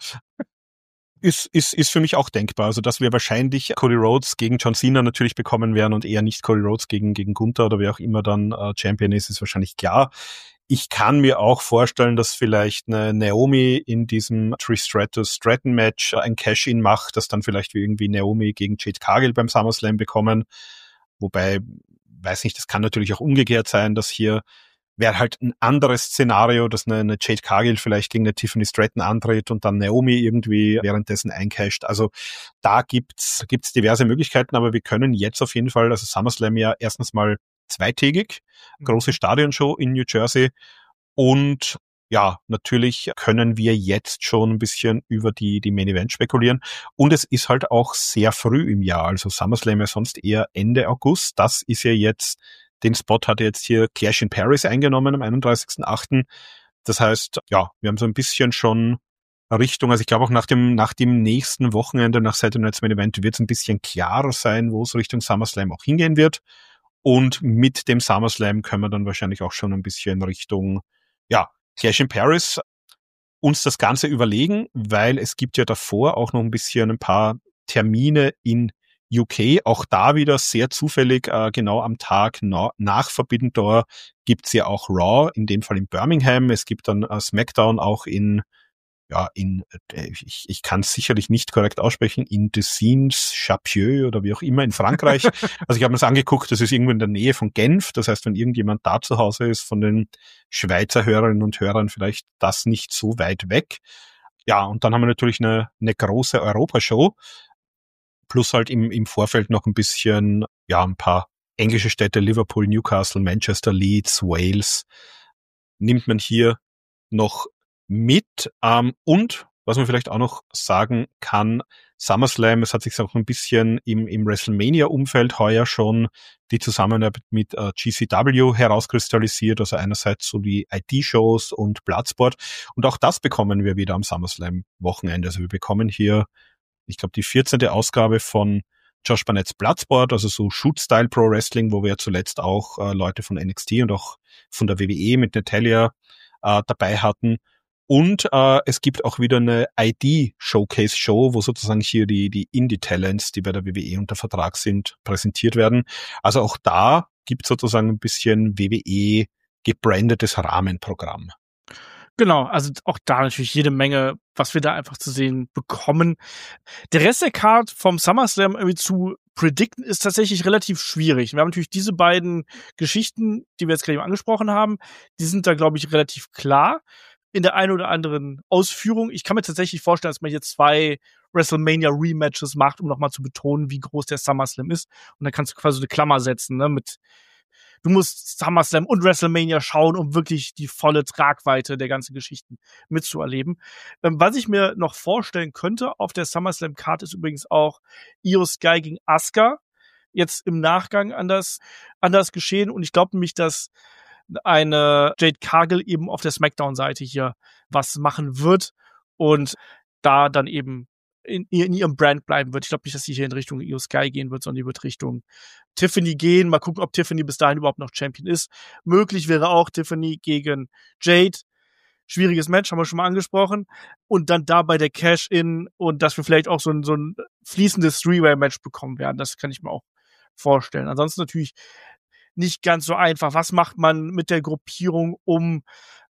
Ist für mich auch denkbar. Also, dass wir wahrscheinlich Cody Rhodes gegen John Cena natürlich bekommen werden und eher nicht Cody Rhodes gegen Gunther oder wer auch immer dann Champion ist wahrscheinlich klar. Ich kann mir auch vorstellen, dass vielleicht eine Naomi in diesem Trish Stratus Stratton Match ein Cash-In macht, dass dann vielleicht wir irgendwie Naomi gegen Jade Cargill beim SummerSlam bekommen. Wobei, weiß nicht, das kann natürlich auch umgekehrt sein, dass hier wäre halt ein anderes Szenario, dass eine Jade Cargill vielleicht gegen eine Tiffany Stratton antritt und dann Naomi irgendwie währenddessen eincasht. Also da gibt's diverse Möglichkeiten, aber wir können jetzt auf jeden Fall, also SummerSlam ja erstens mal zweitägig, große Stadionshow in New Jersey und ja, natürlich können wir jetzt schon ein bisschen über die Main Event spekulieren und es ist halt auch sehr früh im Jahr, also SummerSlam ja sonst eher Ende August, das ist ja jetzt den Spot hat jetzt hier Clash in Paris eingenommen am 31.8. Das heißt, ja, wir haben so ein bisschen schon Richtung, also ich glaube auch nach dem nächsten Wochenende, nach Saturday Night's Main Event, wird es ein bisschen klarer sein, wo es Richtung SummerSlam auch hingehen wird. Und mit dem SummerSlam können wir dann wahrscheinlich auch schon ein bisschen Richtung, ja, Clash in Paris uns das Ganze überlegen, weil es gibt ja davor auch noch ein bisschen ein paar Termine in UK, auch da wieder sehr zufällig, genau am Tag nach Forbidden Door gibt's ja auch Raw, in dem Fall in Birmingham. Es gibt dann SmackDown auch ich kann es sicherlich nicht korrekt aussprechen, in Dessines, Chapieux oder wie auch immer in Frankreich. Also ich habe mir das angeguckt, das ist irgendwo in der Nähe von Genf. Das heißt, wenn irgendjemand da zu Hause ist von den Schweizer Hörerinnen und Hörern, vielleicht das nicht so weit weg. Ja, und dann haben wir natürlich eine große Europashow. Plus halt im Vorfeld noch ein bisschen, ja, ein paar englische Städte, Liverpool, Newcastle, Manchester, Leeds, Wales, nimmt man hier noch mit. Und was man vielleicht auch noch sagen kann, SummerSlam, es hat sich auch ein bisschen im WrestleMania-Umfeld heuer schon die Zusammenarbeit mit GCW herauskristallisiert, also einerseits so die IT-Shows und Bloodsport, und auch das bekommen wir wieder am SummerSlam-Wochenende. Also wir bekommen hier, ich glaube, die 14. Ausgabe von Josh Barnett's Bloodsport, also so Shoot-Style Pro Wrestling, wo wir ja zuletzt auch Leute von NXT und auch von der WWE mit Natalia dabei hatten. Und es gibt auch wieder eine ID-Showcase-Show, wo sozusagen hier die Indie-Talents, die bei der WWE unter Vertrag sind, präsentiert werden. Also auch da gibt es sozusagen ein bisschen WWE gebrandetes Rahmenprogramm.
Genau, also auch da natürlich jede Menge, was wir da einfach zu sehen bekommen. Der Rest der Card vom SummerSlam irgendwie zu predikten ist tatsächlich relativ schwierig. Wir haben natürlich diese beiden Geschichten, die wir jetzt gerade eben angesprochen haben, die sind da, glaube ich, relativ klar in der einen oder anderen Ausführung. Ich kann mir tatsächlich vorstellen, dass man hier 2 WrestleMania-Rematches macht, um nochmal zu betonen, wie groß der SummerSlam ist. Und dann kannst du quasi eine Klammer setzen, ne, mit du musst SummerSlam und WrestleMania schauen, um wirklich die volle Tragweite der ganzen Geschichten mitzuerleben. Was ich mir noch vorstellen könnte auf der SummerSlam-Card ist übrigens auch Io Sky gegen Asuka. Jetzt im Nachgang an das Geschehen. Und ich glaube nämlich, dass eine Jade Cargill eben auf der SmackDown-Seite hier was machen wird und da dann eben in ihrem Brand bleiben wird. Ich glaube nicht, dass sie hier in Richtung Io Sky gehen wird, sondern die wird Richtung Tiffany gehen. Mal gucken, ob Tiffany bis dahin überhaupt noch Champion ist. Möglich wäre auch Tiffany gegen Jade. Schwieriges Match, haben wir schon mal angesprochen. Und dann dabei der Cash-In und dass wir vielleicht auch so ein fließendes Three-Way-Match bekommen werden. Das kann ich mir auch vorstellen. Ansonsten natürlich nicht ganz so einfach. Was macht man mit der Gruppierung um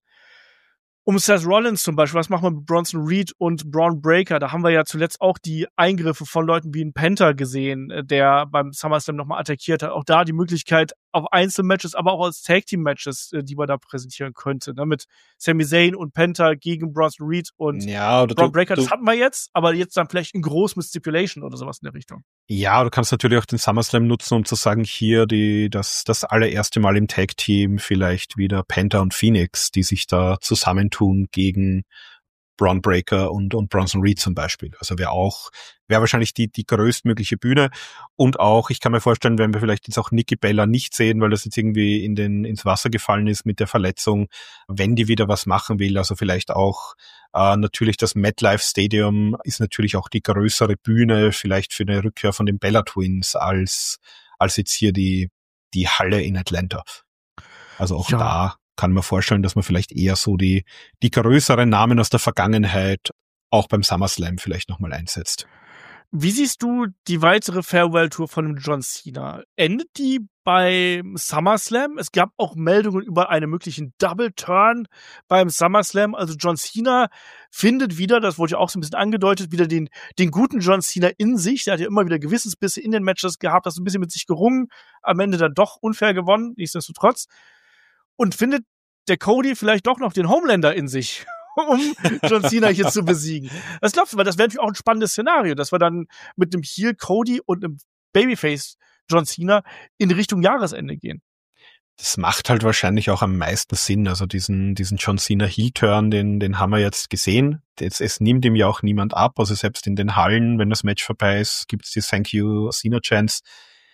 Seth Rollins zum Beispiel? Was macht man mit Bronson Reed und Braun Breaker? Da haben wir ja zuletzt auch die Eingriffe von Leuten wie ein Penta gesehen, der beim SummerSlam nochmal attackiert hat. Auch da die Möglichkeit auf Einzelmatches, aber auch als Tag-Team-Matches, die man da präsentieren könnte, ne? Mit Sami Zayn und Penta gegen Bronson Reed und Braun Breaker. Das hatten wir jetzt, aber jetzt dann vielleicht in groß mit Stipulation oder sowas in der Richtung.
Ja, du kannst natürlich auch den SummerSlam nutzen, um zu sagen, hier das allererste Mal im Tag-Team vielleicht wieder Penta und Phoenix, die sich da zusammentun gegen Braun Breaker und Bronson Reed zum Beispiel. Also wäre wahrscheinlich die größtmögliche Bühne. Und auch, ich kann mir vorstellen, wenn wir vielleicht jetzt auch Nikki Bella nicht sehen, weil das jetzt irgendwie ins Wasser gefallen ist mit der Verletzung, wenn die wieder was machen will, also vielleicht auch natürlich das MetLife Stadium ist natürlich auch die größere Bühne, vielleicht für eine Rückkehr von den Bella Twins als jetzt hier die Halle in Atlanta. Also auch da kann man vorstellen, dass man vielleicht eher so die größeren Namen aus der Vergangenheit auch beim SummerSlam vielleicht nochmal einsetzt.
Wie siehst du die weitere Farewell-Tour von John Cena? Endet die beim SummerSlam? Es gab auch Meldungen über einen möglichen Double-Turn beim SummerSlam. Also John Cena findet wieder, das wurde ja auch so ein bisschen angedeutet, wieder den guten John Cena in sich. Der hat ja immer wieder Gewissensbisse in den Matches gehabt, hat so ein bisschen mit sich gerungen, am Ende dann doch unfair gewonnen, nichtsdestotrotz. Und findet der Cody vielleicht doch noch den Homelander in sich, um John Cena hier zu besiegen. Was glaubst du? Weil das wäre natürlich auch ein spannendes Szenario, dass wir dann mit einem Heel Cody und einem Babyface John Cena in Richtung Jahresende gehen.
Das macht halt wahrscheinlich auch am meisten Sinn. Also diesen John Cena Heel-Turn, den haben wir jetzt gesehen. Es nimmt ihm ja auch niemand ab. Also selbst in den Hallen, wenn das Match vorbei ist, gibt es die Thank You Cena Chance.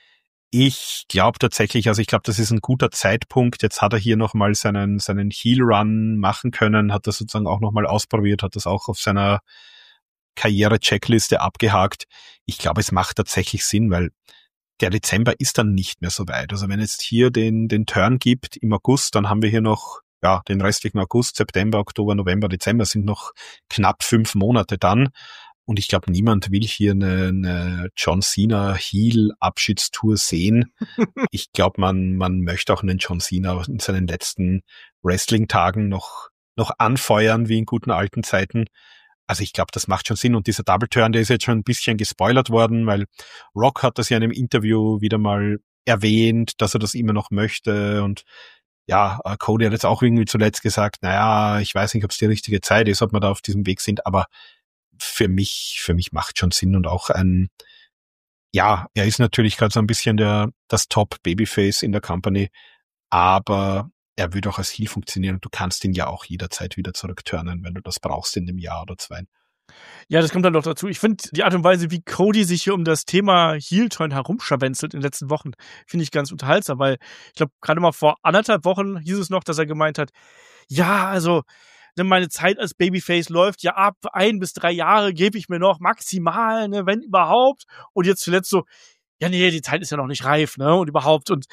Ich glaube tatsächlich, also ich glaube, das ist ein guter Zeitpunkt. Jetzt hat er hier nochmal seinen Heel-Run machen können, hat das sozusagen auch nochmal ausprobiert, hat das auch auf seiner Karriere-Checkliste abgehakt. Ich glaube, es macht tatsächlich Sinn, weil der Dezember ist dann nicht mehr so weit. Also wenn es hier den Turn gibt im August, dann haben wir hier noch den restlichen August, September, Oktober, November, Dezember sind noch knapp 5 Monate dann. Und ich glaube, niemand will hier eine John Cena Heel-Abschiedstour sehen. Ich glaube, man möchte auch einen John Cena in seinen letzten Wrestling-Tagen noch anfeuern, wie in guten alten Zeiten. Also ich glaube, das macht schon Sinn. Und dieser Double-Turn, der ist jetzt schon ein bisschen gespoilert worden, weil Rock hat das ja in einem Interview wieder mal erwähnt, dass er das immer noch möchte. Und ja, Cody hat jetzt auch irgendwie zuletzt gesagt, ich weiß nicht, ob es die richtige Zeit ist, ob wir da auf diesem Weg sind, aber für mich macht schon Sinn und auch er ist natürlich gerade so ein bisschen das Top-Babyface in der Company, aber er würde auch als Heel funktionieren und du kannst ihn ja auch jederzeit wieder zurückturnen, wenn du das brauchst in einem Jahr oder 2.
Ja, das kommt dann noch dazu. Ich finde die Art und Weise, wie Cody sich hier um das Thema Heel-Turn herumscharwenzelt in den letzten Wochen, finde ich ganz unterhaltsam, weil ich glaube, gerade mal vor 1,5 Wochen hieß es noch, dass er gemeint hat, ja, also meine Zeit als Babyface läuft ja ab 1 bis 3 Jahre gebe ich mir noch maximal, ne, wenn überhaupt. Und jetzt zuletzt so, ja, nee, die Zeit ist ja noch nicht reif, ne, und überhaupt. Und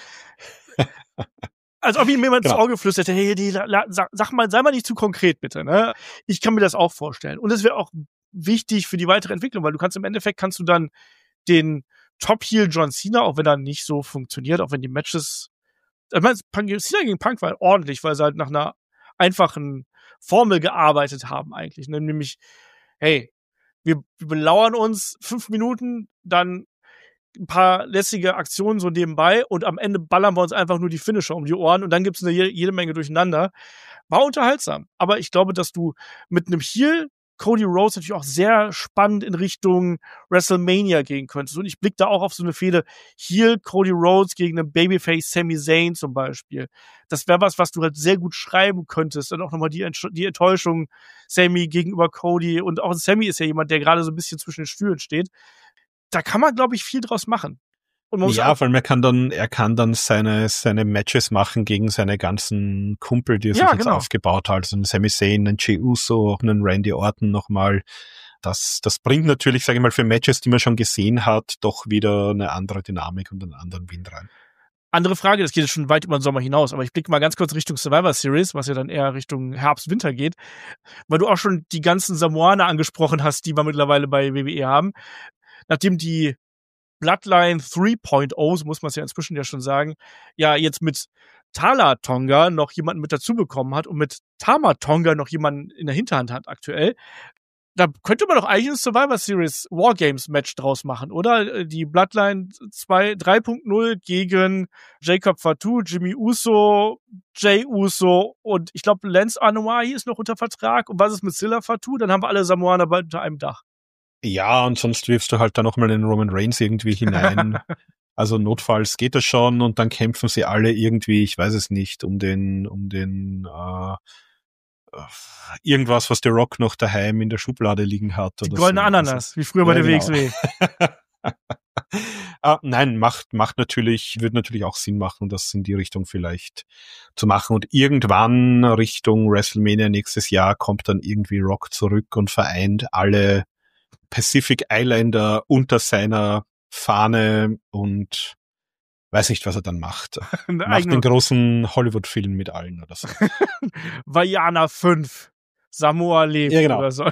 als ob ihm jemand ins Ohr geflüstert hätte, hey, sag mal, sei mal nicht zu konkret, bitte, ne. Ich kann mir das auch vorstellen. Und es wäre auch wichtig für die weitere Entwicklung, weil du kannst im Endeffekt dann den Top-Heel John Cena, auch wenn er nicht so funktioniert, auch wenn die Matches, ich meine, Cena gegen Punk war ordentlich, weil sie halt nach einer einfachen Formel gearbeitet haben eigentlich, ne? Nämlich, hey, wir belauern uns 5 Minuten, dann ein paar lässige Aktionen so nebenbei und am Ende ballern wir uns einfach nur die Finisher um die Ohren und dann gibt's jede Menge durcheinander. War unterhaltsam, aber ich glaube, dass du mit einem Heel Cody Rhodes natürlich auch sehr spannend in Richtung WrestleMania gehen könntest. Und ich blicke da auch auf so eine Fehde Heel Cody Rhodes gegen einen Babyface Sami Zayn zum Beispiel. Das wäre was du halt sehr gut schreiben könntest. Und auch nochmal die Enttäuschung Sami gegenüber Cody. Und auch Sami ist ja jemand, der gerade so ein bisschen zwischen den Stühlen steht. Da kann man, glaube ich, viel draus machen.
Ja, vor allem er kann dann seine Matches machen gegen seine ganzen Kumpel, die er sich jetzt aufgebaut hat. Also einen Sami Zayn, einen Jey Uso, auch einen Randy Orton nochmal. Das bringt natürlich, sage ich mal, für Matches, die man schon gesehen hat, doch wieder eine andere Dynamik und einen anderen Wind rein.
Andere Frage, das geht jetzt schon weit über den Sommer hinaus, aber ich blicke mal ganz kurz Richtung Survivor Series, was ja dann eher Richtung Herbst, Winter geht, weil du auch schon die ganzen Samoaner angesprochen hast, die wir mittlerweile bei WWE haben. Nachdem die Bloodline 3.0, so muss man es ja inzwischen ja schon sagen, ja jetzt mit Tala Tonga noch jemanden mit dazu bekommen hat und mit Tama Tonga noch jemanden in der Hinterhand hat aktuell. Da könnte man doch eigentlich ein Survivor Series Wargames Match draus machen, oder? Die Bloodline 3.0 gegen Jacob Fatu, Jimmy Uso, Jey Uso und ich glaube Lance Anoa'i ist noch unter Vertrag. Und was ist mit Silla Fatu? Dann haben wir alle Samoaner bald unter einem Dach.
Ja, und sonst wirfst du halt da nochmal den Roman Reigns irgendwie hinein. Also notfalls geht das schon und dann kämpfen sie alle irgendwie, ich weiß es nicht, um den irgendwas, was der Rock noch daheim in der Schublade liegen hat.
Die goldene
so.
Ananas, wie früher bei der WXW.
Nein, wird natürlich auch Sinn machen, das in die Richtung vielleicht zu machen. Und irgendwann Richtung WrestleMania nächstes Jahr kommt dann irgendwie Rock zurück und vereint alle Pacific Islander unter seiner Fahne und weiß nicht, was er dann macht. Macht den großen Hollywood-Film mit allen oder so.
Vajana 5. Samoa lebt oder so.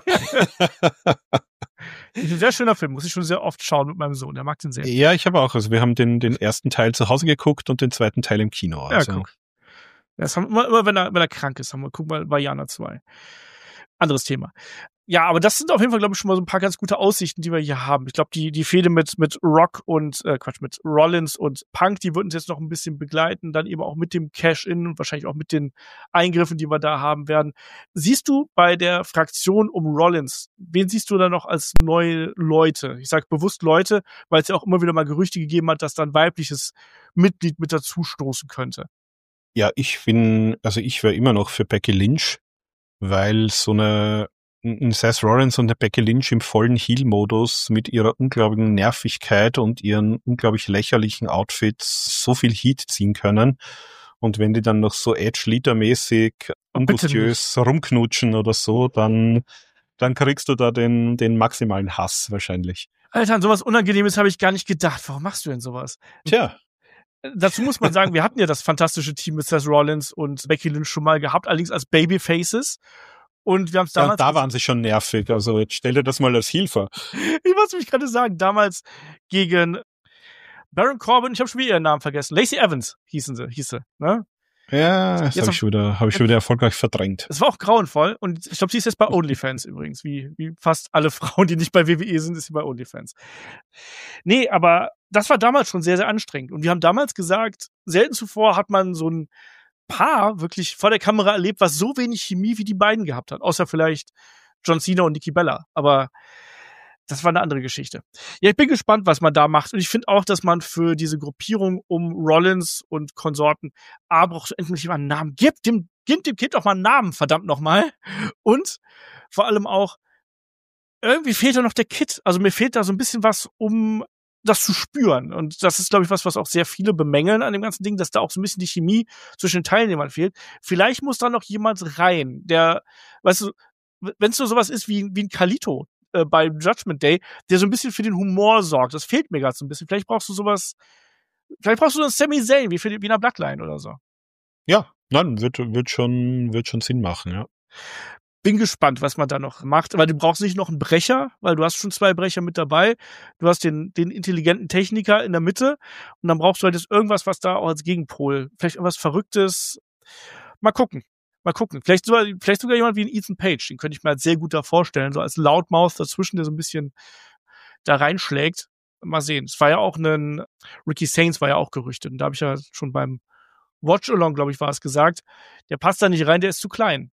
Ein sehr schöner Film, muss ich schon sehr oft schauen mit meinem Sohn. Der mag den sehr.
Ja, ich habe auch. Also wir haben den ersten Teil zu Hause geguckt und den zweiten Teil im Kino. Also.
Ja, guck. Das haben immer wenn er krank ist, guck mal Vajana 2. Anderes Thema. Ja, aber das sind auf jeden Fall, glaube ich, schon mal so ein paar ganz gute Aussichten, die wir hier haben. Ich glaube, die Fehde mit Rock und mit Rollins und Punk, die würden uns jetzt noch ein bisschen begleiten, dann eben auch mit dem Cash-In und wahrscheinlich auch mit den Eingriffen, die wir da haben werden. Siehst du bei der Fraktion um Rollins, wen siehst du da noch als neue Leute? Ich sage bewusst Leute, weil es ja auch immer wieder mal Gerüchte gegeben hat, dass da ein weibliches Mitglied mit dazu stoßen könnte.
Ja, ich wäre immer noch für Becky Lynch, weil so ein Seth Rollins und eine Becky Lynch im vollen Heel-Modus mit ihrer unglaublichen Nervigkeit und ihren unglaublich lächerlichen Outfits so viel Heat ziehen können. Und wenn die dann noch so Edge-Leader-mäßig ambitiös rumknutschen oder so, dann kriegst du da den maximalen Hass wahrscheinlich.
Alter, an sowas Unangenehmes habe ich gar nicht gedacht. Warum machst du denn sowas?
Tja.
Dazu muss man sagen, wir hatten ja das fantastische Team mit Seth Rollins und Becky Lynch schon mal gehabt, allerdings als Babyfaces. Und wir haben es damals.
Ja, da waren sie schon nervig. Also jetzt stell dir das mal als Heel vor.
Ich muss mich gerade sagen, damals gegen Baron Corbin, ich habe schon wieder ihren Namen vergessen. Lacey Evans hieß sie, ne?
Ja, das habe ich schon wieder erfolgreich verdrängt.
Es war auch grauenvoll und ich glaube, sie ist jetzt bei OnlyFans übrigens. Wie fast alle Frauen, die nicht bei WWE sind, ist sie bei OnlyFans. Nee, aber das war damals schon sehr, sehr anstrengend. Und wir haben damals gesagt, selten zuvor hat man so ein Paar wirklich vor der Kamera erlebt, was so wenig Chemie wie die beiden gehabt hat. Außer vielleicht John Cena und Nikki Bella. Aber das war eine andere Geschichte. Ja, ich bin gespannt, was man da macht. Und ich finde auch, dass man für diese Gruppierung um Rollins und Konsorten braucht endlich mal einen Namen. Gibt dem Kind doch mal einen Namen, verdammt nochmal. Und vor allem auch, irgendwie fehlt da noch der Kit. Also mir fehlt da so ein bisschen was, um das zu spüren. Und das ist, glaube ich, was auch sehr viele bemängeln an dem ganzen Ding, dass da auch so ein bisschen die Chemie zwischen den Teilnehmern fehlt. Vielleicht muss da noch jemand rein, der, weißt du, wenn es so sowas ist wie ein Kalito bei Judgment Day, der so ein bisschen für den Humor sorgt. Das fehlt mir gerade so ein bisschen. Vielleicht brauchst du sowas, vielleicht brauchst du einen Sami Zayn wie in der Bloodline oder so.
Ja, nein, wird schon Sinn machen, ja.
Bin gespannt, was man da noch macht, weil du brauchst nicht noch einen Brecher, weil du hast schon 2 Brecher mit dabei. Du hast den intelligenten Techniker in der Mitte und dann brauchst du halt jetzt irgendwas, was da auch als Gegenpol, vielleicht irgendwas Verrücktes. Mal gucken. Vielleicht sogar jemand wie ein Ethan Page, den könnte ich mir halt sehr gut da vorstellen, so als Loudmouth dazwischen, der so ein bisschen da reinschlägt. Mal sehen. Es war ja auch Ricky Saints war ja auch gerüchtet und da habe ich ja schon beim Watch-Along, glaube ich, war es gesagt, der passt da nicht rein, der ist zu klein.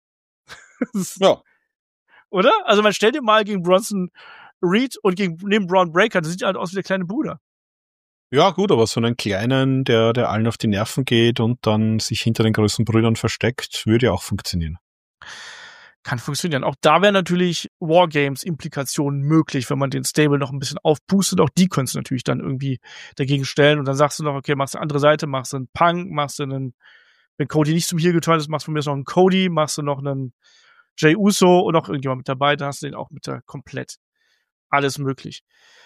Ja.
Oder? Also man stellt dir mal gegen Bronson Reed und neben Braun Breaker, das sieht halt aus wie der kleine Bruder.
Ja, gut, aber so einen kleinen, der allen auf die Nerven geht und dann sich hinter den größeren Brüdern versteckt, würde ja auch funktionieren.
Kann funktionieren. Auch da wären natürlich Wargames-Implikationen möglich, wenn man den Stable noch ein bisschen aufpustet. Auch die könntest du natürlich dann irgendwie dagegen stellen und dann sagst du noch, okay, machst du eine andere Seite, machst du einen Punk, machst du einen, wenn Cody nicht zum Heel geturnt ist, machst du von mir noch einen Cody, machst du noch einen Jey Uso und noch irgendjemand mit dabei, dann hast du den auch mit da komplett. Alles möglich.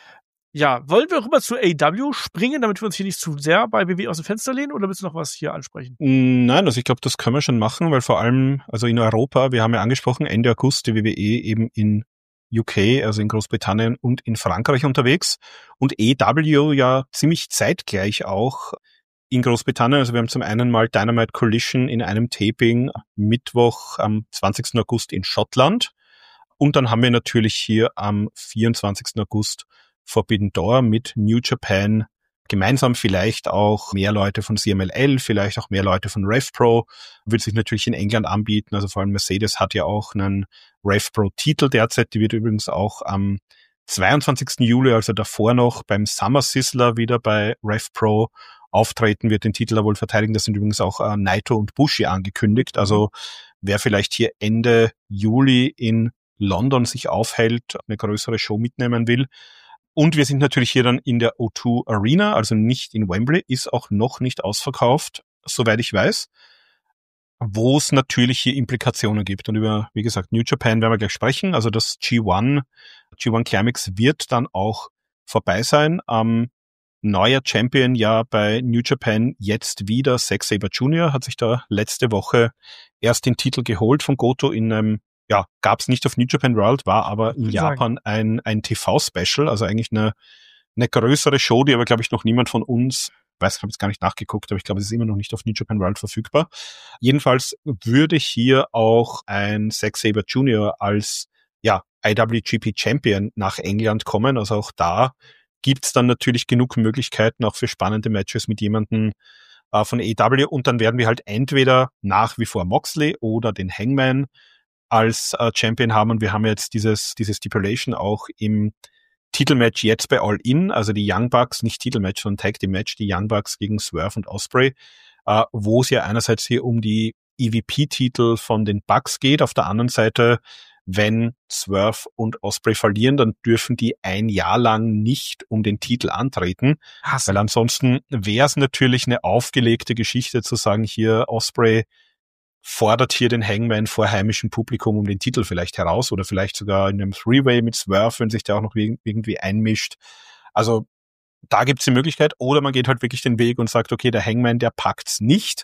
Ja, wollen wir rüber zu AEW springen, damit wir uns hier nicht zu sehr bei WWE aus dem Fenster lehnen, oder willst du noch was hier ansprechen?
Nein, also ich glaube, das können wir schon machen, weil vor allem, also in Europa, wir haben ja angesprochen, Ende August die WWE eben in UK, also in Großbritannien und in Frankreich unterwegs und AEW ja ziemlich zeitgleich auch in Großbritannien. Also wir haben zum einen mal Dynamite Collision in einem Taping Mittwoch am 20. August in Schottland und dann haben wir natürlich hier am 24. August Forbidden Door mit New Japan, gemeinsam vielleicht auch mehr Leute von CMLL, vielleicht auch mehr Leute von RevPro, wird sich natürlich in England anbieten, also vor allem Mercedes hat ja auch einen RevPro-Titel derzeit, die wird übrigens auch am 22. Juli, also davor noch beim Summer Sizzler wieder bei RevPro auftreten, wird den Titel da wohl verteidigen, das sind übrigens auch Naito und Bushi angekündigt, also wer vielleicht hier Ende Juli in London sich aufhält, eine größere Show mitnehmen will. Und wir sind natürlich hier dann in der O2 Arena, also nicht in Wembley, ist auch noch nicht ausverkauft, soweit ich weiß, wo es natürlich hier Implikationen gibt. Und über, wie gesagt, New Japan werden wir gleich sprechen. Also das G1 Climax wird dann auch vorbei sein. Neuer Champion ja bei New Japan jetzt wieder, Zack Sabre Jr. hat sich da letzte Woche erst den Titel geholt von Goto in einem, ja, gab's nicht auf New Japan World, war aber in Japan ein TV-Special, also eigentlich eine größere Show, die aber, glaube ich, noch niemand von uns, ich habe jetzt gar nicht nachgeguckt, aber ich glaube, es ist immer noch nicht auf New Japan World verfügbar. Jedenfalls würde hier auch ein Zack Sabre Jr. als, ja, IWGP Champion nach England kommen, also auch da gibt's dann natürlich genug Möglichkeiten auch für spannende Matches mit jemandem von AEW und dann werden wir halt entweder nach wie vor Moxley oder den Hangman als Champion haben und wir haben jetzt diese Stipulation auch im Titelmatch jetzt bei All In, also die Young Bucks, nicht Titelmatch, sondern Tag Team Match, die Young Bucks gegen Swerve und Ospreay, wo es ja einerseits hier um die EVP-Titel von den Bucks geht, auf der anderen Seite, wenn Swerve und Ospreay verlieren, dann dürfen die ein Jahr lang nicht um den Titel antreten, weil ansonsten wäre es natürlich eine aufgelegte Geschichte zu sagen, hier Ospreay fordert hier den Hangman vor heimischem Publikum um den Titel vielleicht heraus oder vielleicht sogar in einem Three-Way mit Swerve, wenn sich der auch noch irgendwie einmischt. Also da gibt's die Möglichkeit. Oder man geht halt wirklich den Weg und sagt, okay, der Hangman, der packt's nicht.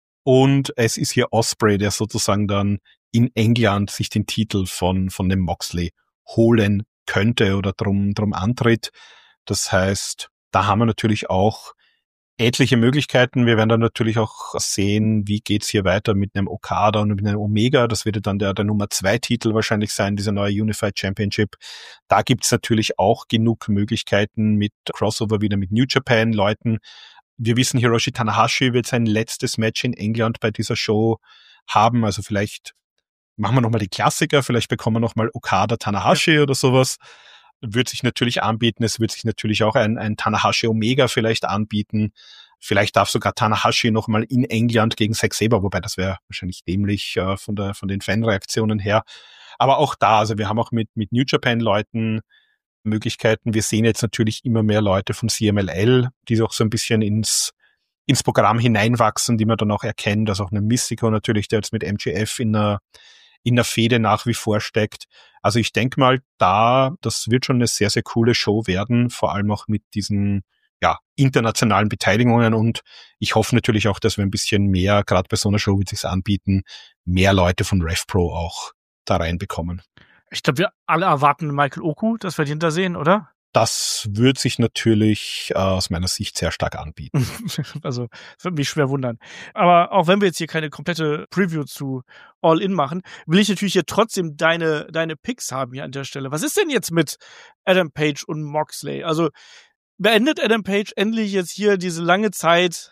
Und es ist hier Ospreay, der sozusagen dann in England sich den Titel von dem Moxley holen könnte oder drum antritt. Das heißt, da haben wir natürlich auch etliche Möglichkeiten. Wir werden dann natürlich auch sehen, wie geht's hier weiter mit einem Okada und mit einem Omega. Das wird dann der Nummer 2 Titel wahrscheinlich sein, dieser neue Unified Championship. Da gibt's natürlich auch genug Möglichkeiten mit Crossover wieder mit New Japan Leuten. Wir wissen, Hiroshi Tanahashi wird sein letztes Match in England bei dieser Show haben. Also vielleicht machen wir nochmal die Klassiker. Vielleicht bekommen wir nochmal Okada Tanahashi oder sowas. Wird sich natürlich anbieten. Es wird sich natürlich auch ein Tanahashi Omega vielleicht anbieten. Vielleicht darf sogar Tanahashi nochmal in England gegen Zack Sabre, wobei das wäre wahrscheinlich dämlich von den Fanreaktionen her. Aber auch da, also wir haben auch mit New Japan Leuten Möglichkeiten. Wir sehen jetzt natürlich immer mehr Leute von CMLL, die auch so ein bisschen ins Programm hineinwachsen, die man dann auch erkennt, dass auch eine Mystico natürlich, der jetzt mit MJF in der Fehde nach wie vor steckt. Also ich denke mal, das wird schon eine sehr, sehr coole Show werden, vor allem auch mit diesen internationalen Beteiligungen, und ich hoffe natürlich auch, dass wir ein bisschen mehr, gerade bei so einer Show, wie es sich anbieten, mehr Leute von RevPro auch da reinbekommen.
Ich glaube, wir alle erwarten Michael Oku, dass wir den da sehen, oder?
Das wird sich natürlich aus meiner Sicht sehr stark anbieten.
Also, das würde mich schwer wundern. Aber auch wenn wir jetzt hier keine komplette Preview zu All In machen, will ich natürlich hier trotzdem deine Picks haben hier an der Stelle. Was ist denn jetzt mit Adam Page und Moxley? Also, beendet Adam Page endlich jetzt hier diese lange Zeit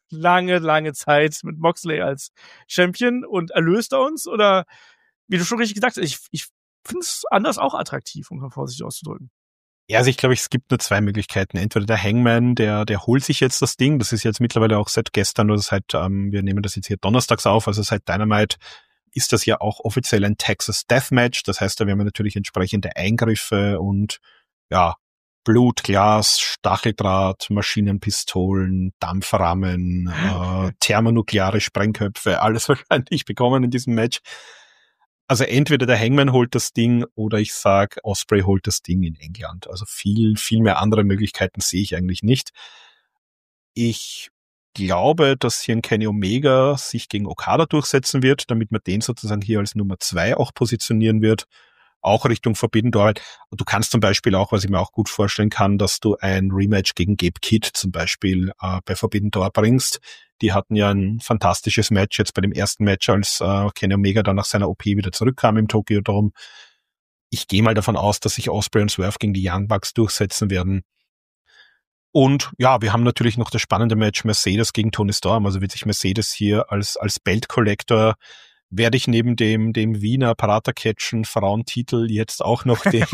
mit Moxley als Champion und erlöst er uns? Oder, wie du schon richtig gesagt hast, ich finde es anders auch attraktiv, um vorsichtig auszudrücken.
Ja, also ich glaube, es gibt nur zwei Möglichkeiten. Entweder der Hangman, der holt sich jetzt das Ding. Das ist jetzt mittlerweile auch seit gestern oder wir nehmen das jetzt hier donnerstags auf, also seit Dynamite ist das ja auch offiziell ein Texas Deathmatch. Das heißt, da werden wir natürlich entsprechende Eingriffe und Blut, Glas, Stacheldraht, Maschinenpistolen, Dampframmen, thermonukleare Sprengköpfe, alles wahrscheinlich bekommen in diesem Match. Also entweder der Hangman holt das Ding oder ich sag, Ospreay holt das Ding in England. Also viel mehr andere Möglichkeiten sehe ich eigentlich nicht. Ich glaube, dass hier ein Kenny Omega sich gegen Okada durchsetzen wird, damit man den sozusagen hier als Nummer 2 auch positionieren wird. Auch Richtung Forbidden Door. Du kannst zum Beispiel auch, was ich mir auch gut vorstellen kann, dass du ein Rematch gegen Gabe Kidd zum Beispiel bei Forbidden Door bringst. Die hatten ja ein fantastisches Match jetzt bei dem ersten Match, als Kenny Omega dann nach seiner OP wieder zurückkam im Tokyo Dome. Ich gehe mal davon aus, dass sich Ospreay und Swerve gegen die Young Bucks durchsetzen werden. Und ja, wir haben natürlich noch das spannende Match Mercedes gegen Toni Storm. Also wird sich Mercedes hier als Belt Collector, werde ich neben dem Wiener Parata-Catchen Frauentitel jetzt auch noch den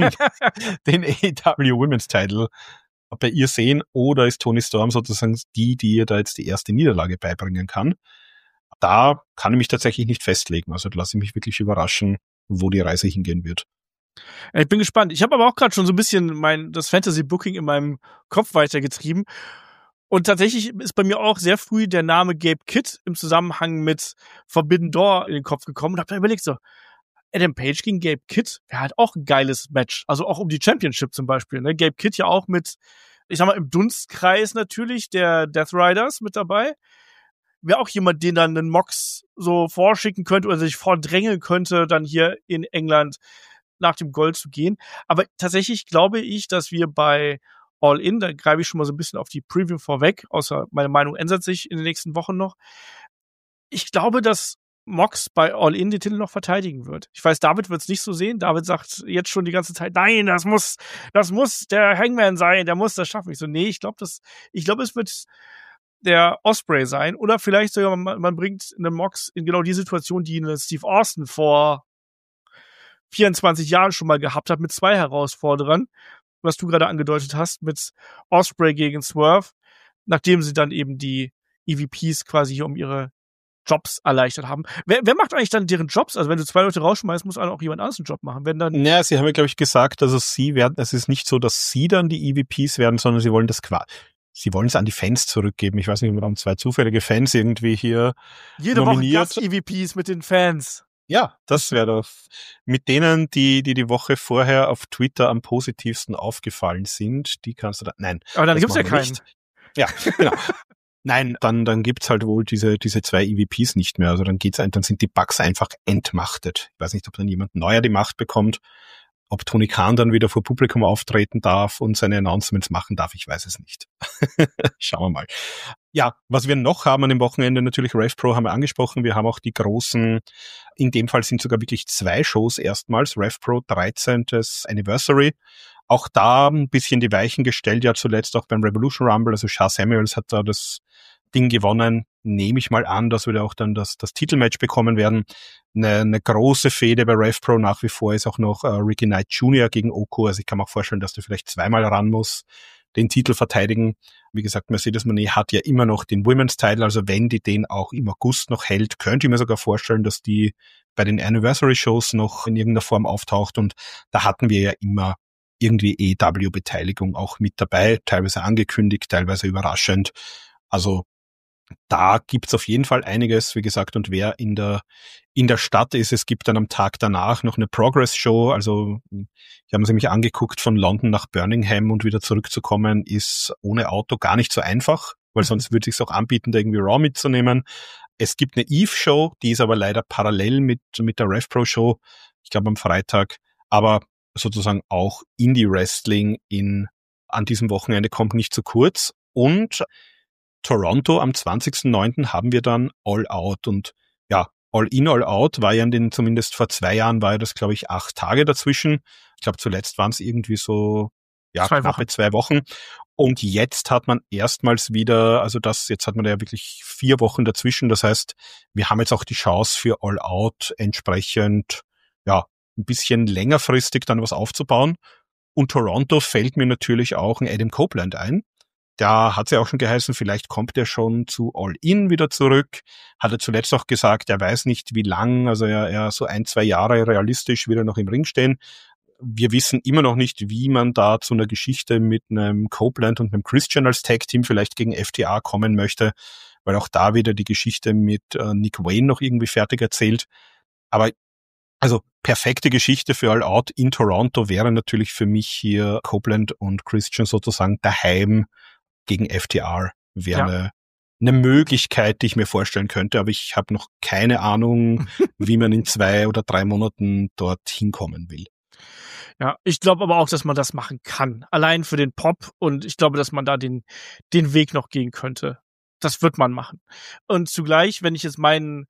AEW Women's Title bei ihr sehen, oder ist Toni Storm sozusagen die ihr da jetzt die erste Niederlage beibringen kann? Da kann ich mich tatsächlich nicht festlegen. Also da lasse ich mich wirklich überraschen, wo die Reise hingehen wird.
Ich bin gespannt. Ich habe aber auch gerade schon so ein bisschen das Fantasy-Booking in meinem Kopf weitergetrieben. Und tatsächlich ist bei mir auch sehr früh der Name Gabe Kidd im Zusammenhang mit Forbidden Door in den Kopf gekommen und habe dann überlegt, so, Adam Page gegen Gabe Kidd wäre halt auch ein geiles Match. Also auch um die Championship zum Beispiel. Ne? Gabe Kidd ja auch mit, ich sag mal, im Dunstkreis natürlich der Death Riders mit dabei. Wäre auch jemand, den dann einen Mox so vorschicken könnte oder sich vordrängeln könnte, dann hier in England nach dem Gold zu gehen. Aber tatsächlich glaube ich, dass wir bei All In, da greife ich schon mal so ein bisschen auf die Preview vorweg, außer meine Meinung ändert sich in den nächsten Wochen noch. Ich glaube, dass Mox bei All In den Titel noch verteidigen wird. Ich weiß, David wird es nicht so sehen. David sagt jetzt schon die ganze Zeit, nein, das muss der Hangman sein, der muss das schaffen. Ich so, nee, ich glaube, es wird der Ospreay sein. Oder vielleicht sogar, man bringt einen Mox in genau die Situation, die eine Steve Austin vor 24 Jahren schon mal gehabt hat, mit 2 Herausforderern, was du gerade angedeutet hast, mit Ospreay gegen Swerve, nachdem sie dann eben die EVPs quasi hier um ihre Jobs erleichtert haben. Wer macht eigentlich dann deren Jobs? Also wenn du 2 Leute rausschmeißt, muss auch jemand anderes einen Job machen. Wenn dann
sie haben ja, glaube ich, gesagt, also es ist nicht so, dass sie dann die EVPs werden, sondern sie wollen es an die Fans zurückgeben. Ich weiß nicht, wir haben 2 zufällige Fans irgendwie hier
jede
nominiert.
Woche Gast-EVPs mit den Fans.
Ja, das wäre doch mit denen, die Woche vorher auf Twitter am positivsten aufgefallen sind, die kannst du da, nein.
Aber dann gibt's ja keinen.
Nicht. Ja, genau. Nein, dann gibt's halt wohl diese 2 EVPs nicht mehr. Also dann sind die Bucks einfach entmachtet. Ich weiß nicht, ob dann jemand neuer die Macht bekommt, ob Tony Khan dann wieder vor Publikum auftreten darf und seine Announcements machen darf, ich weiß es nicht. Schauen wir mal. Ja, was wir noch haben an dem Wochenende, natürlich RevPro haben wir angesprochen. Wir haben auch die großen, in dem Fall sind sogar wirklich 2 Shows erstmals. RevPro 13. Anniversary. Auch da ein bisschen die Weichen gestellt, ja zuletzt auch beim Revolution Rumble. Also Shah Samuels hat da das Ding gewonnen. Nehme ich mal an, dass wir da auch dann das Titelmatch bekommen werden. Eine große Fehde bei RevPro nach wie vor ist auch noch Ricky Knight Jr. gegen Oko. Also ich kann mir auch vorstellen, dass du vielleicht 2-mal ran musst, den Titel verteidigen. Wie gesagt, Mercedes Moné hat ja immer noch den Women's Title, also wenn die den auch im August noch hält, könnte ich mir sogar vorstellen, dass die bei den Anniversary-Shows noch in irgendeiner Form auftaucht, und da hatten wir ja immer irgendwie AEW-Beteiligung auch mit dabei, teilweise angekündigt, teilweise überraschend. Also da gibt's auf jeden Fall einiges, wie gesagt, und wer in der Stadt ist, es gibt dann am Tag danach noch eine Progress-Show, also ich habe mir nämlich angeguckt, von London nach Birmingham und wieder zurückzukommen, ist ohne Auto gar nicht so einfach, weil sonst würde es sich auch anbieten, da irgendwie Raw mitzunehmen. Es gibt eine Eve-Show, die ist aber leider parallel mit der RevPro-Show, ich glaube am Freitag, aber sozusagen auch Indie-Wrestling an diesem Wochenende kommt nicht zu kurz. Und Toronto am 20.09. haben wir dann All Out, und ja, All In, All Out war ja zumindest vor 2 Jahren war ja das, glaube ich, 8 Tage dazwischen. Ich glaube, zuletzt waren es irgendwie so, ja, knappe 2 Wochen. Und jetzt hat man erstmals wieder, jetzt hat man ja wirklich 4 Wochen dazwischen. Das heißt, wir haben jetzt auch die Chance für All Out entsprechend, ja, ein bisschen längerfristig dann was aufzubauen. Und Toronto fällt mir natürlich auch ein Adam Copeland ein. Da hat es ja auch schon geheißen, vielleicht kommt er schon zu All In wieder zurück. Hat er zuletzt auch gesagt, er weiß nicht wie lang, also er so 1-2 Jahre realistisch wieder noch im Ring stehen. Wir wissen immer noch nicht, wie man da zu einer Geschichte mit einem Copeland und einem Christian als Tag-Team vielleicht gegen FTA kommen möchte, weil auch da wieder die Geschichte mit Nick Wayne noch irgendwie fertig erzählt. Aber also perfekte Geschichte für All Out in Toronto wäre natürlich für mich hier Copeland und Christian sozusagen daheim gegen FTR wäre eine Möglichkeit, die ich mir vorstellen könnte, aber ich habe noch keine Ahnung, wie man in 2 oder 3 Monaten dort hinkommen will.
Ja, ich glaube aber auch, dass man das machen kann. Allein für den Pop, und ich glaube, dass man da den Weg noch gehen könnte. Das wird man machen. Und zugleich, wenn ich jetzt meinen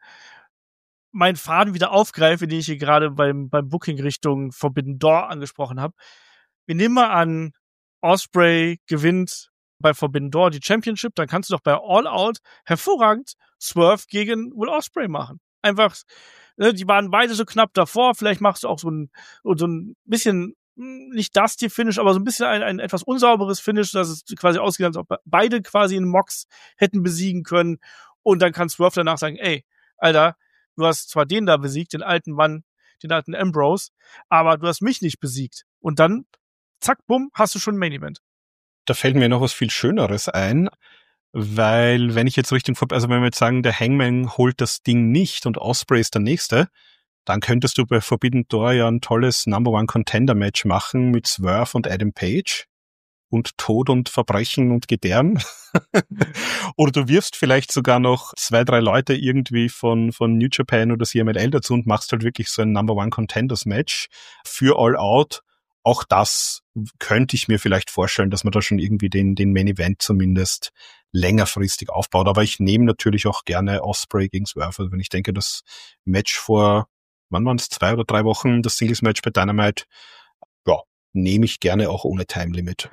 Faden wieder aufgreife, den ich hier gerade beim Booking Richtung Forbidden Door angesprochen habe. Wir nehmen mal an, Ospreay gewinnt bei Forbidden Door die Championship, dann kannst du doch bei All Out hervorragend Swerve gegen Will Ospreay machen. Einfach, die waren beide so knapp davor, vielleicht machst du auch so ein bisschen, nicht Dusty-Finish, aber so ein bisschen ein etwas unsauberes Finish, dass es quasi aussieht, als ob beide quasi in Mox hätten besiegen können, und dann kann Swerve danach sagen, ey, Alter, du hast zwar den da besiegt, den alten Mann, den alten Ambrose, aber du hast mich nicht besiegt. Und dann, zack, bumm, hast du schon ein Main Event.
Da fällt mir noch was viel Schöneres ein, weil wenn wir jetzt sagen, der Hangman holt das Ding nicht und Ospreay ist der Nächste, dann könntest du bei Forbidden Door ja ein tolles Number-One-Contender-Match machen mit Swerve und Adam Page und Tod und Verbrechen und Gedärm. Oder du wirfst vielleicht sogar noch 2, 3 Leute irgendwie von New Japan oder CMLL dazu und machst halt wirklich so ein Number-One-Contenders-Match für All Out. Auch das könnte ich mir vielleicht vorstellen, dass man da schon irgendwie den Main Event zumindest längerfristig aufbaut. Aber ich nehme natürlich auch gerne Ospreay gegen Swerve. Also wenn ich denke, das Match wann waren es, 2 oder 3 Wochen, das Singles-Match bei Dynamite, ja, nehme ich gerne auch ohne Time-Limit.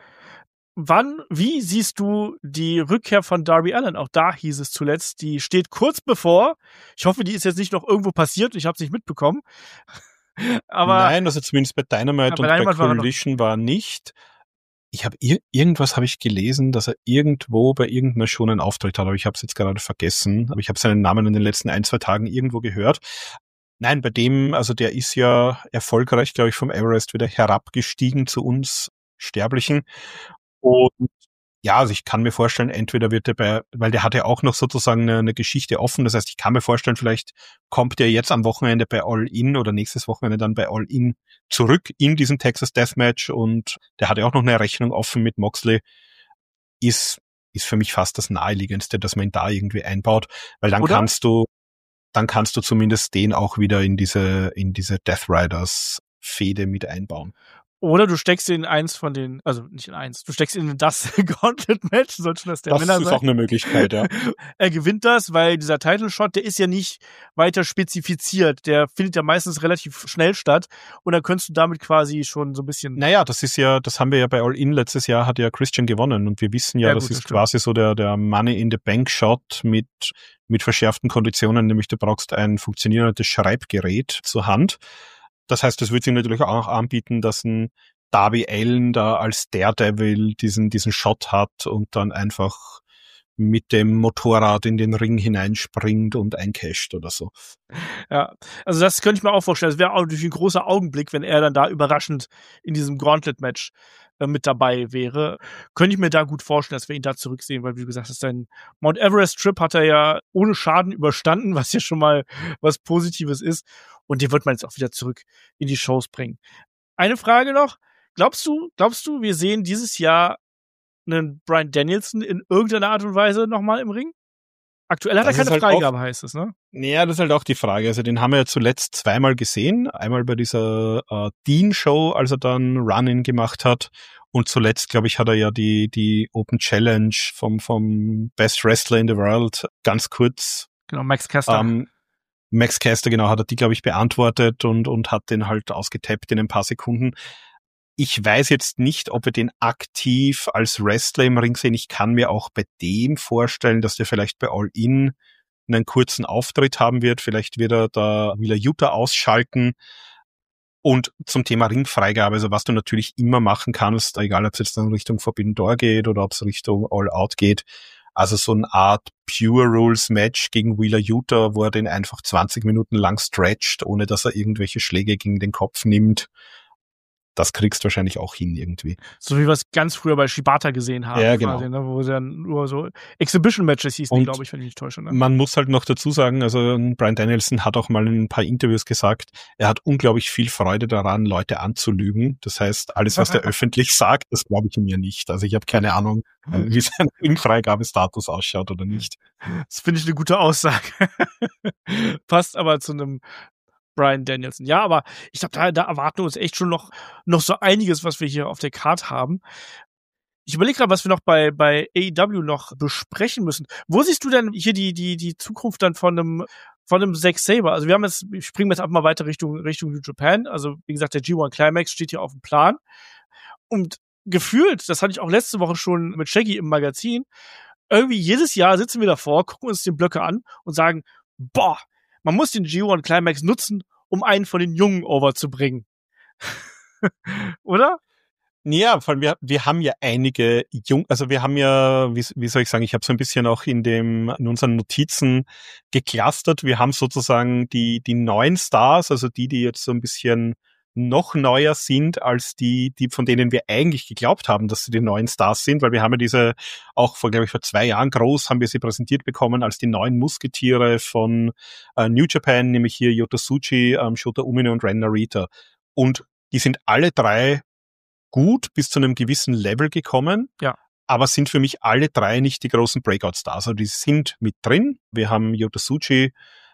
Wie siehst du die Rückkehr von Darby Allin? Auch da hieß es zuletzt, die steht kurz bevor. Ich hoffe, die ist jetzt nicht noch irgendwo passiert. Ich habe es nicht mitbekommen. Aber
nein, also zumindest bei Dynamite und bei Coalition war nicht. Irgendwas habe ich gelesen, dass er irgendwo bei irgendeiner Show einen Auftritt hat, aber ich habe es jetzt gerade vergessen. Aber ich habe seinen Namen in den letzten 1-2 Tagen irgendwo gehört. Nein, bei dem, also der ist ja erfolgreich, glaube ich, vom Everest wieder herabgestiegen zu uns Sterblichen. Und ja, also ich kann mir vorstellen, entweder wird er weil der hat ja auch noch sozusagen eine Geschichte offen. Das heißt, ich kann mir vorstellen, vielleicht kommt er jetzt am Wochenende bei All In oder nächstes Wochenende dann bei All In zurück in diesen Texas Deathmatch, und der hat ja auch noch eine Rechnung offen mit Moxley. Ist für mich fast das Naheliegendste, dass man ihn da irgendwie einbaut, weil dann kannst du zumindest den auch wieder in diese Death Riders Fehde mit einbauen.
Oder du steckst ihn in eins von den, also nicht in eins, du steckst ihn in das Gauntlet-Match, sollte schon das der Männer sein.
Das ist auch eine Möglichkeit, ja.
Er gewinnt das, weil dieser Title-Shot, der ist ja nicht weiter spezifiziert. Der findet ja meistens relativ schnell statt, und dann könntest du damit quasi schon so ein bisschen...
Naja, das haben wir ja bei All In letztes Jahr, hat ja Christian gewonnen, und wir wissen ja, das ist quasi so der Money-in-the-Bank-Shot mit verschärften Konditionen, nämlich du brauchst ein funktionierendes Schreibgerät zur Hand. Das heißt, das wird sich natürlich auch anbieten, dass ein Darby Allin da als Daredevil diesen Shot hat und dann einfach mit dem Motorrad in den Ring hineinspringt und eincasht oder so.
Ja, also das könnte ich mir auch vorstellen. Das wäre auch natürlich ein großer Augenblick, wenn er dann da überraschend in diesem Gauntlet-Match mit dabei wäre. Könnte ich mir da gut vorstellen, dass wir ihn da zurücksehen, weil, wie du gesagt hast, sein Mount Everest-Trip hat er ja ohne Schaden überstanden, was ja schon mal was Positives ist. Und den wird man jetzt auch wieder zurück in die Shows bringen. Eine Frage noch. Glaubst du, wir sehen dieses Jahr einen Bryan Danielson in irgendeiner Art und Weise nochmal im Ring? Aktuell hat er keine Freigabe, heißt es, ne?
Ja, das ist halt auch die Frage. Also den haben wir ja zuletzt zweimal gesehen. Einmal bei dieser Dean-Show, als er dann Run-In gemacht hat. Und zuletzt, glaube ich, hat er ja die Open Challenge vom Best Wrestler in the World ganz kurz.
Genau, Max Caster.
Max Caster, genau, hat er die, glaube ich, beantwortet und hat den halt ausgetappt in ein paar Sekunden. Ich weiß jetzt nicht, ob wir den aktiv als Wrestler im Ring sehen. Ich kann mir auch bei dem vorstellen, dass der vielleicht bei All In einen kurzen Auftritt haben wird. Vielleicht wird er da Wheeler Yuta ausschalten. Und zum Thema Ringfreigabe, also was du natürlich immer machen kannst, egal ob es jetzt in Richtung Forbidden Door geht oder ob es Richtung All Out geht, also so eine Art Pure Rules Match gegen Wheeler Yuta, wo er den einfach 20 Minuten lang stretcht, ohne dass er irgendwelche Schläge gegen den Kopf nimmt. Das kriegst du wahrscheinlich auch hin irgendwie.
So wie wir es ganz früher bei Shibata gesehen haben.
Ja, genau.
Quasi, ne, wo sie dann nur so Exhibition-Matches hießen, glaube ich, wenn ich nicht täusche. Ne?
Man muss halt noch dazu sagen, also Bryan Danielson hat auch mal in ein paar Interviews gesagt, er hat unglaublich viel Freude daran, Leute anzulügen. Das heißt, alles, was er öffentlich sagt, das glaube ich mir nicht. Also ich habe keine Ahnung, wie sein Ringfreigabestatus ausschaut oder nicht.
Das finde ich eine gute Aussage. Passt aber zu einem Bryan Danielson. Ja, aber ich glaube, da erwarten wir uns echt schon noch so einiges, was wir hier auf der Card haben. Ich überlege gerade, was wir noch bei AEW noch besprechen müssen. Wo siehst du denn hier die Zukunft dann von einem Zack Sabre? Also wir springen jetzt einfach mal weiter Richtung New Japan. Also wie gesagt, der G1 Climax steht hier auf dem Plan. Und gefühlt, das hatte ich auch letzte Woche schon mit Shaggy im Magazin, irgendwie jedes Jahr sitzen wir davor, gucken uns den Blöcke an und sagen, boah, man muss den G1 Climax nutzen, um einen von den Jungen overzubringen. Oder?
Ja, vor allem wir haben ja einige also wir haben ja, wie soll ich sagen, ich habe so ein bisschen auch in unseren Notizen geclustert. Wir haben sozusagen die neuen Stars, also die jetzt so ein bisschen noch neuer sind als die von denen wir eigentlich geglaubt haben, dass sie die neuen Stars sind, weil wir haben ja diese auch vor 2 Jahren groß haben wir sie präsentiert bekommen als die neuen Musketiere von New Japan, nämlich hier Yota Tsuji, Shota Umino und Ren Narita. Und die sind alle drei gut bis zu einem gewissen Level gekommen,
ja,
aber sind für mich alle drei nicht die großen Breakout-Stars. Also die sind mit drin. Wir haben Yota Tsuji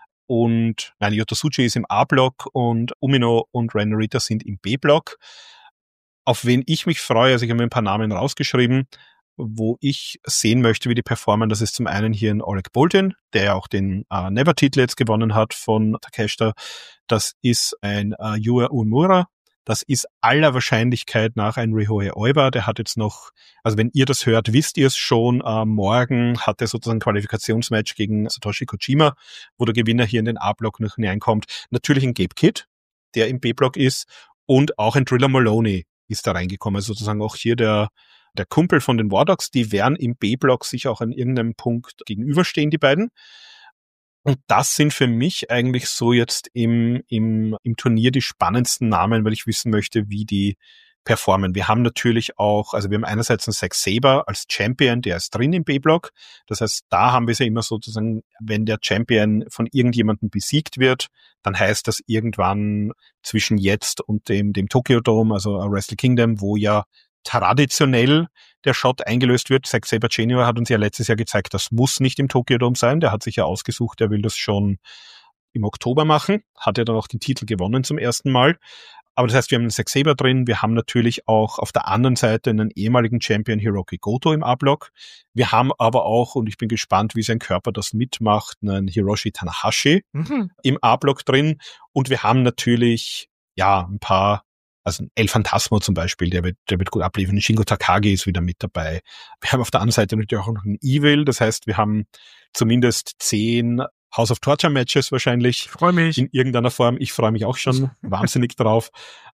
Yota Tsuji ist im A-Block und Umino und Ren Narita sind im B-Block. Auf wen ich mich freue, also ich habe mir ein paar Namen rausgeschrieben, wo ich sehen möchte, wie die performen. Das ist zum einen hier ein Oleg Boltin, der ja auch den Never-Titel jetzt gewonnen hat von Takeshita. Das ist ein Yuya Uemura. Das ist aller Wahrscheinlichkeit nach ein Ryohei Oiba. Der hat jetzt noch, also wenn ihr das hört, wisst ihr es schon, morgen hat er sozusagen ein Qualifikationsmatch gegen Satoshi Kojima, wo der Gewinner hier in den A-Block noch hineinkommt. Natürlich ein Gabe Kidd, der im B-Block ist, und auch ein Driller Maloney ist da reingekommen. Also sozusagen auch hier der Kumpel von den War Dogs, die werden im B-Block sich auch an irgendeinem Punkt gegenüberstehen, die beiden. Und das sind für mich eigentlich so jetzt im Turnier die spannendsten Namen, weil ich wissen möchte, wie die performen. Wir haben natürlich auch, also wir haben einerseits einen Zack Sabre als Champion, der ist drin im B-Block. Das heißt, da haben wir es ja immer sozusagen, wenn der Champion von irgendjemandem besiegt wird, dann heißt das irgendwann zwischen jetzt und dem Tokyo Dome, also Wrestle Kingdom, wo ja traditionell der Shot eingelöst wird. Zack Sabre Jr. hat uns ja letztes Jahr gezeigt, das muss nicht im Tokyo Dome sein. Der hat sich ja ausgesucht, der will das schon im Oktober machen. Hat ja dann auch den Titel gewonnen zum ersten Mal. Aber das heißt, wir haben einen Zack Sabre drin. Wir haben natürlich auch auf der anderen Seite einen ehemaligen Champion Hiroki Goto im A-Block. Wir haben aber auch, und ich bin gespannt, wie sein Körper das mitmacht, einen Hiroshi Tanahashi im A-Block drin. Und wir haben natürlich, ja, ein paar, also El Phantasmo zum Beispiel, der wird gut abliefern. Shingo Takagi ist wieder mit dabei. Wir haben auf der anderen Seite natürlich auch noch einen Evil. Das heißt, wir haben zumindest 10 House of Torture Matches wahrscheinlich.
Ich freue mich.
In irgendeiner Form. Ich freue mich auch schon wahnsinnig drauf.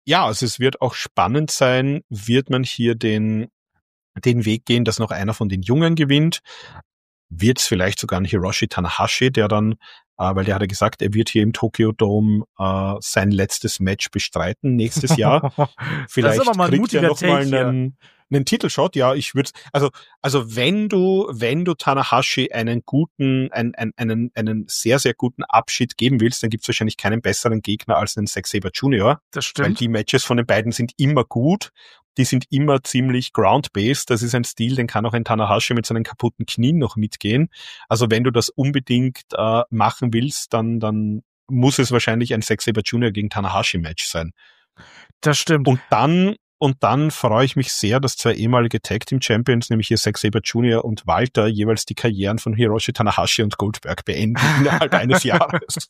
Ja, also es wird auch spannend sein, wird man hier den Weg gehen, dass noch einer von den Jungen gewinnt. Wird es vielleicht sogar ein Hiroshi Tanahashi, der dann, weil der hat ja gesagt, er wird hier im Tokyo Dome sein letztes Match bestreiten nächstes Jahr. Vielleicht
das ist aber mal ein
kriegt er
mutiger
noch mal
Take
einen Titelshot. Ja, ich würde, also wenn du Tanahashi einen sehr, sehr guten Abschied geben willst, dann gibt es wahrscheinlich keinen besseren Gegner als einen Zack Sabre Jr.
Das stimmt.
Weil die Matches von den beiden sind immer gut. Die sind immer ziemlich ground-based. Das ist ein Stil, den kann auch ein Tanahashi mit seinen kaputten Knien noch mitgehen. Also wenn du das unbedingt machen willst, dann muss es wahrscheinlich ein Zack Sabre Jr. gegen Tanahashi-Match sein.
Das stimmt.
Und dann freue ich mich sehr, dass zwei ehemalige Tag-Team-Champions, nämlich hier Zack Sabre Jr. und Walter, jeweils die Karrieren von Hiroshi Tanahashi und Goldberg beenden innerhalb eines Jahres.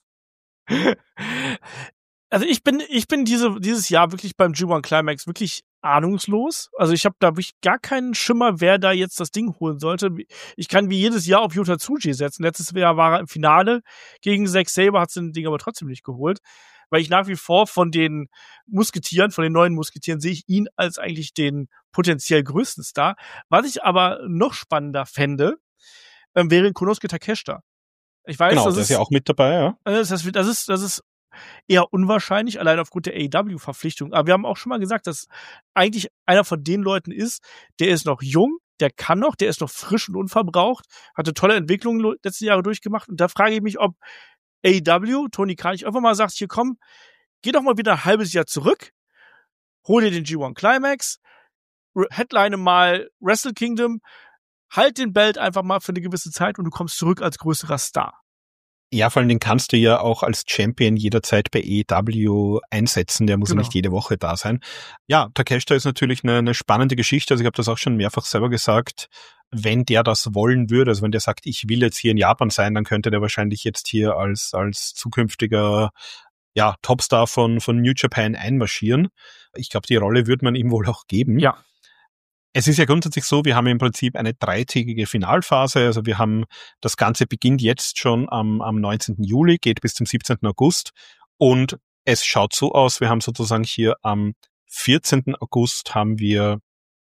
Also ich bin dieses Jahr wirklich beim G1 Climax wirklich ahnungslos. Also ich habe da wirklich gar keinen Schimmer, wer da jetzt das Ding holen sollte. Ich kann wie jedes Jahr auf Yota Tsuji setzen. Letztes Jahr war er im Finale gegen Zack Sabre, hat das Ding aber trotzdem nicht geholt. Weil ich nach wie vor von den Musketieren, von den neuen Musketieren, sehe ich ihn als eigentlich den potenziell größten Star. Was ich aber noch spannender fände, wäre Konosuke Takeshita. Ich weiß,
genau, der ist ja auch mit dabei, ja.
Das ist eher unwahrscheinlich, allein aufgrund der AEW-Verpflichtung. Aber wir haben auch schon mal gesagt, dass eigentlich einer von den Leuten ist, der ist noch jung, der kann noch, der ist noch frisch und unverbraucht, hatte tolle Entwicklungen letzte Jahre durchgemacht. Und da frage ich mich, ob AEW, Tony Khan, nicht einfach mal sagt, hier komm, geh doch mal wieder ein halbes Jahr zurück, hol dir den G1 Climax, headline mal Wrestle Kingdom, halt den Belt einfach mal für eine gewisse Zeit und du kommst zurück als größerer Star.
Ja, vor allem den kannst du ja auch als Champion jederzeit bei AEW einsetzen, der muss ja nicht jede Woche da sein. Ja, Takeshita ist natürlich eine spannende Geschichte, also ich habe das auch schon mehrfach selber gesagt, wenn der das wollen würde, also wenn der sagt, ich will jetzt hier in Japan sein, dann könnte der wahrscheinlich jetzt hier als zukünftiger Topstar von New Japan einmarschieren. Ich glaube, die Rolle würde man ihm wohl auch geben.
Ja.
Es ist ja grundsätzlich so, wir haben im Prinzip eine 3-tägige Finalphase, also das Ganze beginnt jetzt schon am 19. Juli, geht bis zum 17. August und es schaut so aus, wir haben sozusagen hier am 14. August haben wir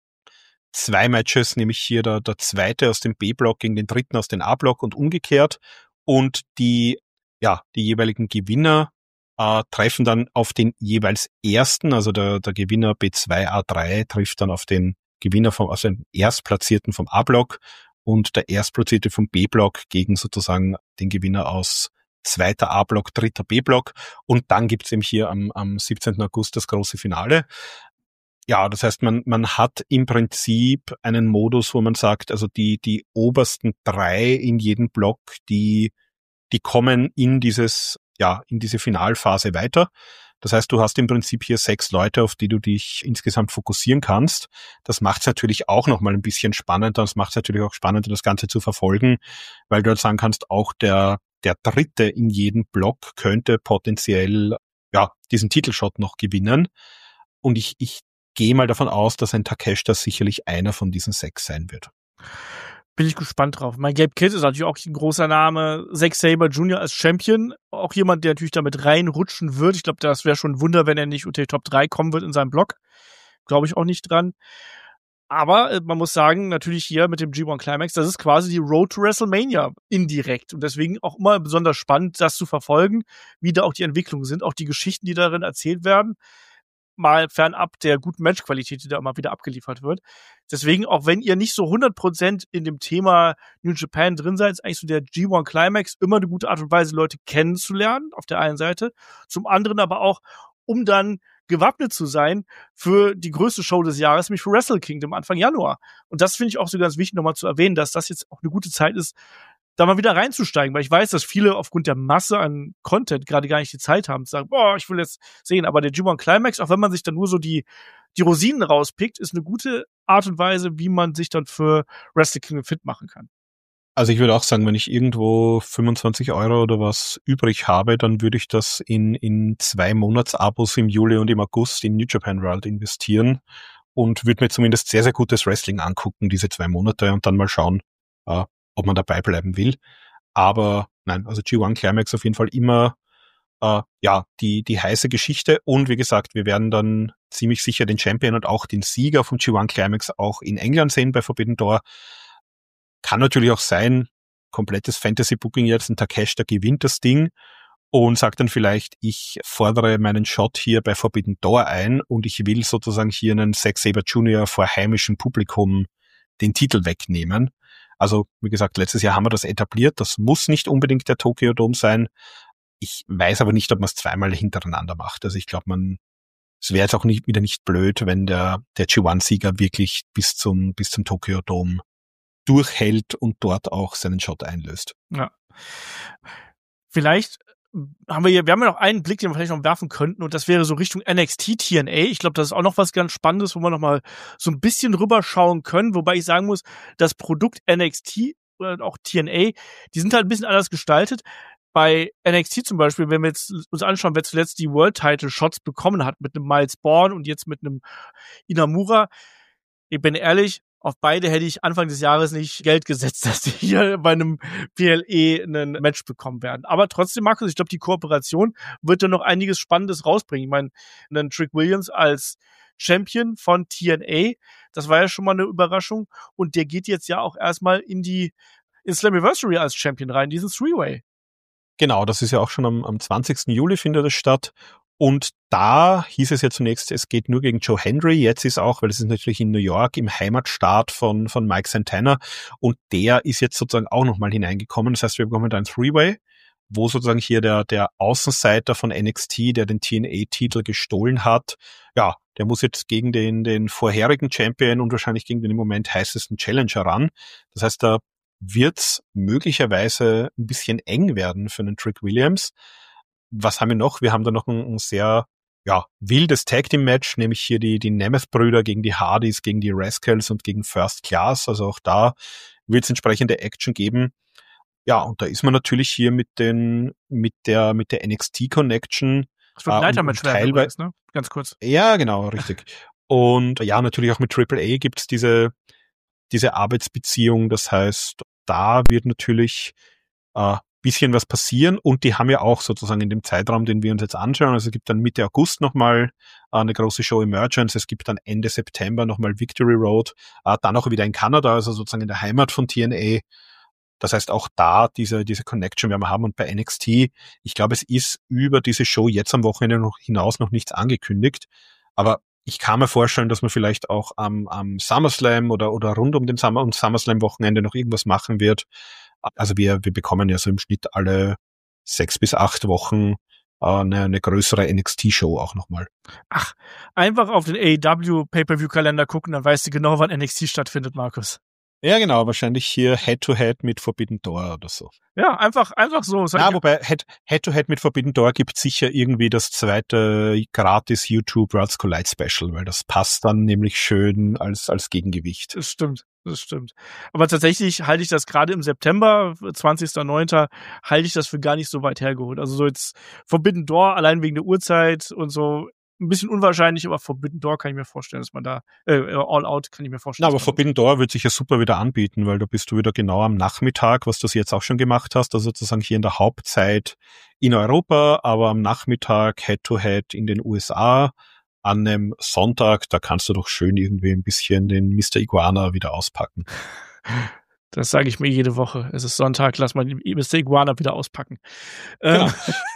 2 Matches, nämlich hier der zweite aus dem B-Block gegen den dritten aus dem A-Block und umgekehrt und die jeweiligen Gewinner treffen dann auf den jeweils ersten, also der Gewinner B2A3 trifft dann auf den Gewinner also den Erstplatzierten vom A-Block und der Erstplatzierte vom B-Block gegen sozusagen den Gewinner aus zweiter A-Block, dritter B-Block und dann gibt's eben hier am 17. August das große Finale. Ja, das heißt, man hat im Prinzip einen Modus, wo man sagt, also die obersten 3 in jedem Block, die kommen in diese Finalphase weiter. Das heißt, du hast im Prinzip hier 6 Leute, auf die du dich insgesamt fokussieren kannst. Das macht es natürlich auch nochmal ein bisschen spannender. Das macht es natürlich auch spannender, das Ganze zu verfolgen, weil du halt sagen kannst, auch der Dritte in jedem Block könnte potenziell diesen Titelshot noch gewinnen. Und ich gehe mal davon aus, dass ein Takeshita sicherlich einer von diesen 6 sein wird.
Bin ich gespannt drauf. Mein Gabe Kidd ist natürlich auch ein großer Name. Zack Sabre Jr. als Champion. Auch jemand, der natürlich damit reinrutschen wird. Ich glaube, das wäre schon ein Wunder, wenn er nicht unter die Top 3 kommen wird in seinem Block. Glaube ich auch nicht dran. Aber man muss sagen, natürlich hier mit dem G1 Climax, das ist quasi die Road to WrestleMania indirekt. Und deswegen auch immer besonders spannend, das zu verfolgen, wie da auch die Entwicklungen sind, auch die Geschichten, die darin erzählt werden. Mal fernab der guten Matchqualität, die da immer wieder abgeliefert wird. Deswegen, auch wenn ihr nicht so 100% in dem Thema New Japan drin seid, ist eigentlich so der G1 Climax immer eine gute Art und Weise, Leute kennenzulernen, auf der einen Seite. Zum anderen aber auch, um dann gewappnet zu sein für die größte Show des Jahres, nämlich für Wrestle Kingdom Anfang Januar. Und das finde ich auch so ganz wichtig, nochmal zu erwähnen, dass das jetzt auch eine gute Zeit ist, da mal wieder reinzusteigen, weil ich weiß, dass viele aufgrund der Masse an Content gerade gar nicht die Zeit haben, zu sagen, boah, ich will jetzt sehen, aber der G1 Climax, auch wenn man sich dann nur so die Rosinen rauspickt, ist eine gute Art und Weise, wie man sich dann für Wrestle Kingdom fit machen kann.
Also ich würde auch sagen, wenn ich irgendwo 25 € oder was übrig habe, dann würde ich das in 2 Monatsabos im Juli und im August in New Japan World investieren und würde mir zumindest sehr, sehr gutes Wrestling angucken, diese 2 Monate und dann mal schauen, ob man dabei bleiben will. Aber nein, also G1 Climax auf jeden Fall immer die heiße Geschichte. Und wie gesagt, wir werden dann ziemlich sicher den Champion und auch den Sieger vom G1 Climax auch in England sehen bei Forbidden Door. Kann natürlich auch sein, komplettes Fantasy-Booking jetzt, ein Takeshita gewinnt das Ding und sagt dann vielleicht, ich fordere meinen Shot hier bei Forbidden Door ein und ich will sozusagen hier einen Zack Sabre Jr. vor heimischem Publikum den Titel wegnehmen. Also, wie gesagt, letztes Jahr haben wir das etabliert. Das muss nicht unbedingt der Tokyo Dome sein. Ich weiß aber nicht, ob man es zweimal hintereinander macht. Also ich glaube, es wäre jetzt auch wieder nicht blöd, wenn der G1-Sieger wirklich bis zum Tokyo Dome durchhält und dort auch seinen Shot einlöst.
Ja. Vielleicht haben wir ja noch einen Blick, den wir vielleicht noch werfen könnten, und das wäre so Richtung NXT TNA. Ich glaube, das ist auch noch was ganz Spannendes, wo wir noch mal so ein bisschen rüberschauen können, wobei ich sagen muss, das Produkt NXT oder auch TNA, die sind halt ein bisschen anders gestaltet. Bei NXT zum Beispiel, wenn wir jetzt uns anschauen, wer zuletzt die World-Title-Shots bekommen hat, mit einem Miles Bourne und jetzt mit einem Inamura, ich bin ehrlich, auf beide hätte ich Anfang des Jahres nicht Geld gesetzt, dass die hier bei einem PLE ein Match bekommen werden. Aber trotzdem, Markus, ich glaube, die Kooperation wird da noch einiges Spannendes rausbringen. Ich meine, einen Trick Williams als Champion von TNA, das war ja schon mal eine Überraschung. Und der geht jetzt ja auch erstmal in Slammiversary als Champion rein, diesen Three-Way.
Genau, das ist ja auch schon am 20. Juli findet es statt. Und da hieß es ja zunächst, es geht nur gegen Joe Hendry. Jetzt ist auch, weil es ist natürlich in New York, im Heimatstaat von Mike Santana. Und der ist jetzt sozusagen auch nochmal hineingekommen. Das heißt, wir bekommen da ein Three-Way, wo sozusagen hier der Außenseiter von NXT, der den TNA-Titel gestohlen hat, ja, der muss jetzt gegen den vorherigen Champion und wahrscheinlich gegen den im Moment heißesten Challenger ran. Das heißt, da wird's möglicherweise ein bisschen eng werden für einen Trick Williams. Was haben wir noch? Wir haben da noch ein sehr wildes Tag-Team-Match, nämlich hier die Nemeth-Brüder gegen die Hardys, gegen die Rascals und gegen First Class. Also auch da wird es entsprechende Action geben. Ja, und da ist man natürlich hier mit der NXT-Connection.
Das wird ein Leitermatch werden übrigens, ne? Ganz kurz.
Ja, genau, richtig. Und ja, natürlich auch mit Triple A gibt's diese Arbeitsbeziehung. Das heißt, da wird natürlich bisschen was passieren, und die haben ja auch sozusagen in dem Zeitraum, den wir uns jetzt anschauen, also es gibt dann Mitte August nochmal eine große Show Emergence, es gibt dann Ende September nochmal Victory Road, dann auch wieder in Kanada, also sozusagen in der Heimat von TNA. Das heißt, auch da diese Connection werden wir haben. Und bei NXT, ich glaube, es ist über diese Show jetzt am Wochenende hinaus noch nichts angekündigt, aber ich kann mir vorstellen, dass man vielleicht auch am SummerSlam oder rund um den SummerSlam-Wochenende noch irgendwas machen wird. Also wir bekommen ja so im Schnitt alle 6 bis 8 Wochen eine größere NXT-Show auch nochmal.
Ach, einfach auf den AEW Pay-Per-View-Kalender gucken, dann weißt du genau, wann NXT stattfindet, Markus.
Ja, genau, wahrscheinlich hier Head-to-Head mit Forbidden Door oder so.
Ja, einfach so.
Ja, wobei Head-to-Head mit Forbidden Door gibt sicher irgendwie das zweite gratis YouTube Worlds Collide Special, weil das passt dann nämlich schön als Gegengewicht.
Das stimmt. Aber tatsächlich halte ich das gerade im September, 20.09., halte ich das für gar nicht so weit hergeholt. Also so jetzt Forbidden Door, allein wegen der Uhrzeit und so, ein bisschen unwahrscheinlich, aber Forbidden Door kann ich mir vorstellen, dass man da, All Out kann ich mir vorstellen.
Na, aber Forbidden Door wird sich ja super wieder anbieten, weil da bist du wieder genau am Nachmittag, was du jetzt auch schon gemacht hast, also sozusagen hier in der Hauptzeit in Europa, aber am Nachmittag Head-to-Head in den USA. An einem Sonntag, da kannst du doch schön irgendwie ein bisschen den Mr. Iguana wieder auspacken.
Das sage ich mir jede Woche. Es ist Sonntag, lass mal den Mr. Iguana wieder auspacken.
Genau.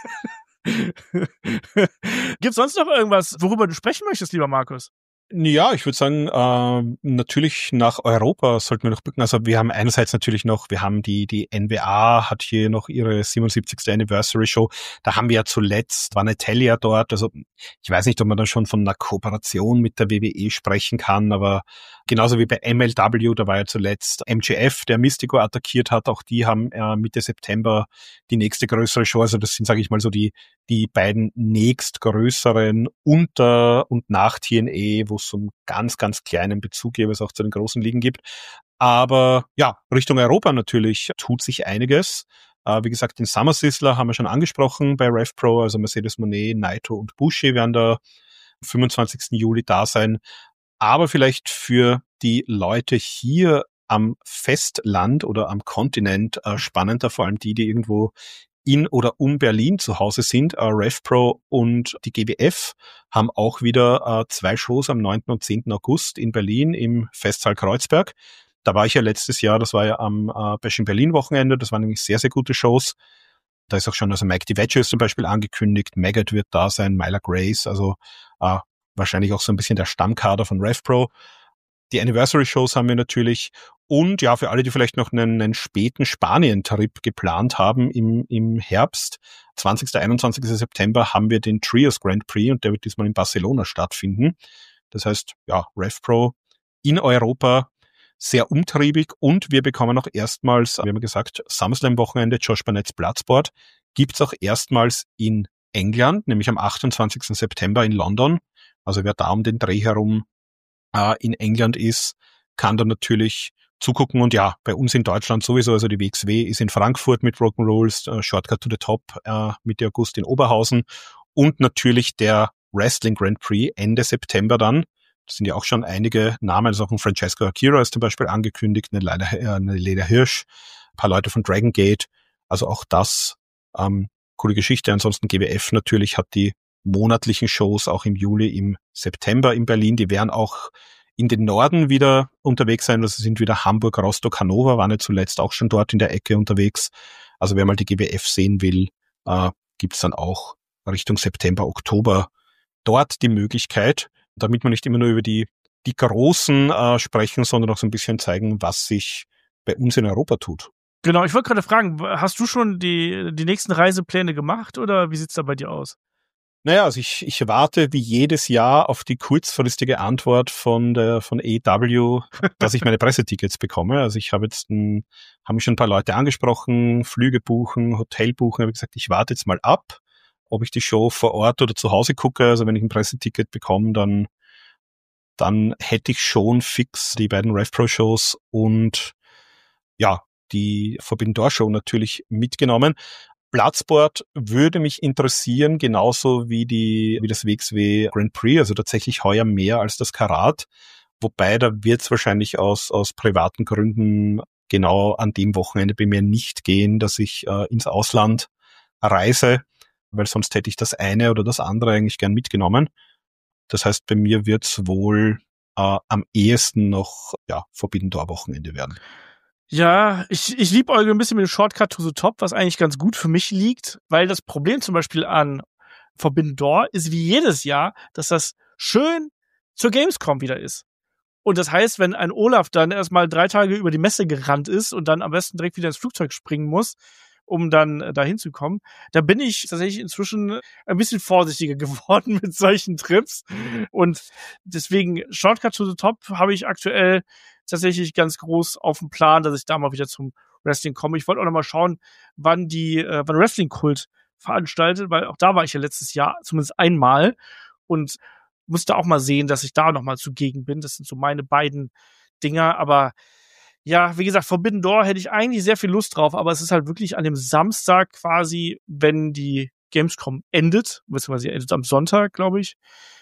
Gibt's sonst noch irgendwas, worüber du sprechen möchtest, lieber Markus?
Ja, ich würde sagen, natürlich nach Europa sollten wir noch blicken. Also wir haben einerseits natürlich noch, wir haben die NBA hat hier noch ihre 77. Anniversary Show. Da haben wir ja zuletzt, war Natalia dort. Also ich weiß nicht, ob man da schon von einer Kooperation mit der WWE sprechen kann, aber genauso wie bei MLW, da war ja zuletzt MJF, der Mystico attackiert hat. Auch die haben Mitte September die nächste größere Show. Also das sind, sage ich mal, so die beiden nächstgrößeren unter und nach TNA, wo es so einen ganz, ganz kleinen Bezug jeweils auch zu den großen Ligen gibt. Aber ja, Richtung Europa natürlich tut sich einiges. Wie gesagt, den Summer Sizzler haben wir schon angesprochen bei RevPro, also Mercedes Moné, Naito und Bushi werden da 25. Juli da sein. Aber vielleicht für die Leute hier am Festland oder am Kontinent spannender, vor allem die irgendwo in oder um Berlin zu Hause sind, RevPro und die GWF, haben auch wieder 2 Shows am 9. und 10. August in Berlin im Festsaal Kreuzberg. Da war ich ja letztes Jahr, das war ja am Bash in Berlin Wochenende, das waren nämlich sehr, sehr gute Shows. Da ist auch schon, also Mike DiVecchio ist zum Beispiel angekündigt, Maggot wird da sein, Myla Grace, also wahrscheinlich auch so ein bisschen der Stammkader von RevPro. Die Anniversary-Shows haben wir natürlich. Und ja, für alle, die vielleicht noch einen späten Spanien-Trip geplant haben im Herbst, 20. 21. September, haben wir den Trios Grand Prix und der wird diesmal in Barcelona stattfinden. Das heißt, ja, RevPro in Europa sehr umtriebig und wir bekommen auch erstmals, wir haben gesagt, SummerSlam-Wochenende, Josh Barnett's Bloodsport, gibt's auch erstmals in England, nämlich am 28. September in London. Also wer da um den Dreh herum in England ist, kann da natürlich zugucken. Und ja, bei uns in Deutschland sowieso, also die WXW ist in Frankfurt mit Rock'n'Rolls, Shortcut to the Top Mitte August in Oberhausen und natürlich der Wrestling Grand Prix Ende September dann. Das sind ja auch schon einige Namen, also auch ein Francesco Akira ist zum Beispiel angekündigt, eine Leda Hirsch, ein paar Leute von Dragon Gate. Also auch das, coole Geschichte. Ansonsten GWF natürlich hat die monatlichen Shows auch im Juli, im September in Berlin. Die werden auch in den Norden wieder unterwegs sein. Das sind wieder Hamburg, Rostock, Hannover, waren ja zuletzt auch schon dort in der Ecke unterwegs. Also wer mal die GWF sehen will, gibt's dann auch Richtung September, Oktober dort die Möglichkeit, damit wir nicht immer nur über die Großen sprechen, sondern auch so ein bisschen zeigen, was sich bei uns in Europa tut.
Genau, ich wollte gerade fragen, hast du schon die nächsten Reisepläne gemacht oder wie sieht's da bei dir aus?
Naja, also ich warte wie jedes Jahr auf die kurzfristige Antwort von AEW, dass ich meine Pressetickets bekomme. Also ich habe haben mich schon ein paar Leute angesprochen, Flüge buchen, Hotel buchen, habe gesagt, ich warte jetzt mal ab, ob ich die Show vor Ort oder zu Hause gucke. Also wenn ich ein Presseticket bekomme, dann hätte ich schon fix die beiden RevPro-Shows und ja, die Forbidden Door Show natürlich mitgenommen. Bloodsport würde mich interessieren, genauso wie das WXW Grand Prix, also tatsächlich heuer mehr als das Karat. Wobei da wird es wahrscheinlich aus privaten Gründen genau an dem Wochenende bei mir nicht gehen, dass ich ins Ausland reise, weil sonst hätte ich das eine oder das andere eigentlich gern mitgenommen. Das heißt, bei mir wird es wohl am ehesten noch Forbidden Door Wochenende werden.
Ja, ich liebäugle ein bisschen mit dem Shortcut to the Top, was eigentlich ganz gut für mich liegt, weil das Problem zum Beispiel an Forbidden Door ist wie jedes Jahr, dass das schön zur Gamescom wieder ist. Und das heißt, wenn ein Olaf dann erstmal 3 Tage über die Messe gerannt ist und dann am besten direkt wieder ins Flugzeug springen muss, um dann da hinzukommen, da bin ich tatsächlich inzwischen ein bisschen vorsichtiger geworden mit solchen Trips. Und deswegen Shortcut to the Top habe ich aktuell tatsächlich ganz groß auf dem Plan, dass ich da mal wieder zum Wrestling komme. Ich wollte auch noch mal schauen, wann Wrestling Kult veranstaltet, weil auch da war ich ja letztes Jahr zumindest einmal und musste auch mal sehen, dass ich da noch mal zugegen bin. Das sind so meine beiden Dinger, aber ja, wie gesagt, Forbidden Door hätte ich eigentlich sehr viel Lust drauf, aber es ist halt wirklich an dem Samstag quasi, wenn die Gamescom endet, beziehungsweise sie endet am Sonntag, glaube ich.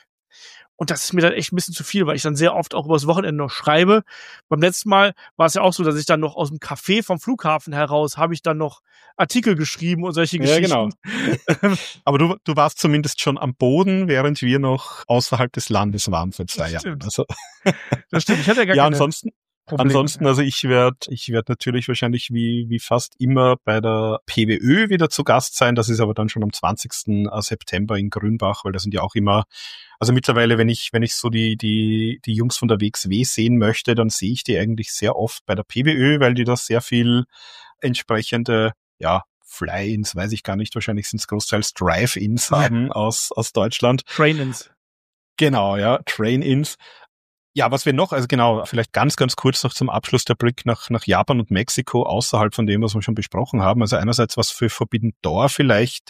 Und das ist mir dann echt ein bisschen zu viel, weil ich dann sehr oft auch übers Wochenende noch schreibe. Beim letzten Mal war es ja auch so, dass ich dann noch aus dem Café vom Flughafen heraus habe ich dann noch Artikel geschrieben und solche Geschichten.
Ja, genau. Aber du warst zumindest schon am Boden, während wir noch außerhalb des Landes waren für 2 Jahre. Also.
Das stimmt. Ich hatte ja gar keine
Ansonsten, also ich werd natürlich wahrscheinlich wie fast immer bei der PWÖ wieder zu Gast sein. Das ist aber dann schon am 20. September in Grünbach, weil das sind ja auch immer, also mittlerweile, wenn ich so die Jungs von der WXW sehen möchte, dann sehe ich die eigentlich sehr oft bei der PWÖ, weil die da sehr viel entsprechende, Fly-Ins, weiß ich gar nicht, wahrscheinlich sind es großteils Drive-Ins haben aus Deutschland.
Train-Ins.
Genau, ja, Train-Ins. Ja, was wir noch, also genau, vielleicht ganz, ganz kurz noch zum Abschluss der Blick nach Japan und Mexiko, außerhalb von dem, was wir schon besprochen haben. Also einerseits, was für Forbidden Door vielleicht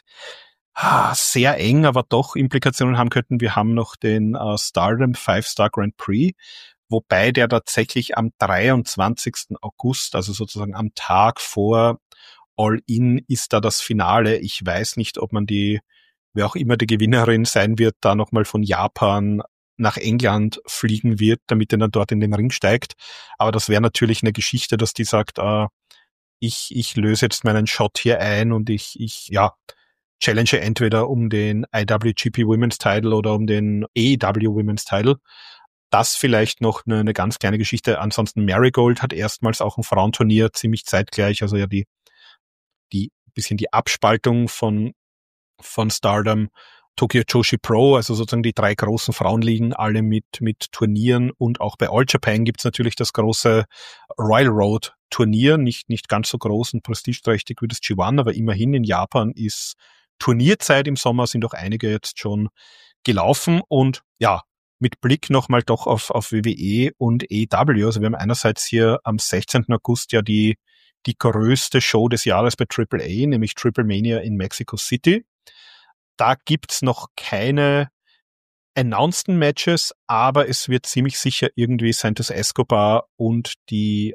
sehr eng, aber doch Implikationen haben könnten. Wir haben noch den Stardom 5-Star Grand Prix, wobei der tatsächlich am 23. August, also sozusagen am Tag vor All-In, ist da das Finale. Ich weiß nicht, ob man wer auch immer die Gewinnerin sein wird, da nochmal von Japan nach England fliegen wird, damit er dann dort in den Ring steigt. Aber das wäre natürlich eine Geschichte, dass die sagt, ich löse jetzt meinen Shot hier ein und ich challenge entweder um den IWGP Women's Title oder um den AEW Women's Title. Das vielleicht noch eine ganz kleine Geschichte. Ansonsten Marigold hat erstmals auch ein Frauenturnier ziemlich zeitgleich, also ja die bisschen die Abspaltung von Stardom, Tokyo Joshi Pro, also sozusagen die 3 großen Frauenligen, alle mit Turnieren, und auch bei All Japan gibt's natürlich das große Royal Road Turnier, nicht ganz so groß und prestigeträchtig wie das G1, aber immerhin in Japan ist Turnierzeit im Sommer, sind auch einige jetzt schon gelaufen, und ja, mit Blick nochmal doch auf WWE und AEW, also wir haben einerseits hier am 16. August ja die größte Show des Jahres bei AAA, nämlich Triple Mania in Mexico City. Da gibt's noch keine announced Matches, aber es wird ziemlich sicher irgendwie Santos Escobar und die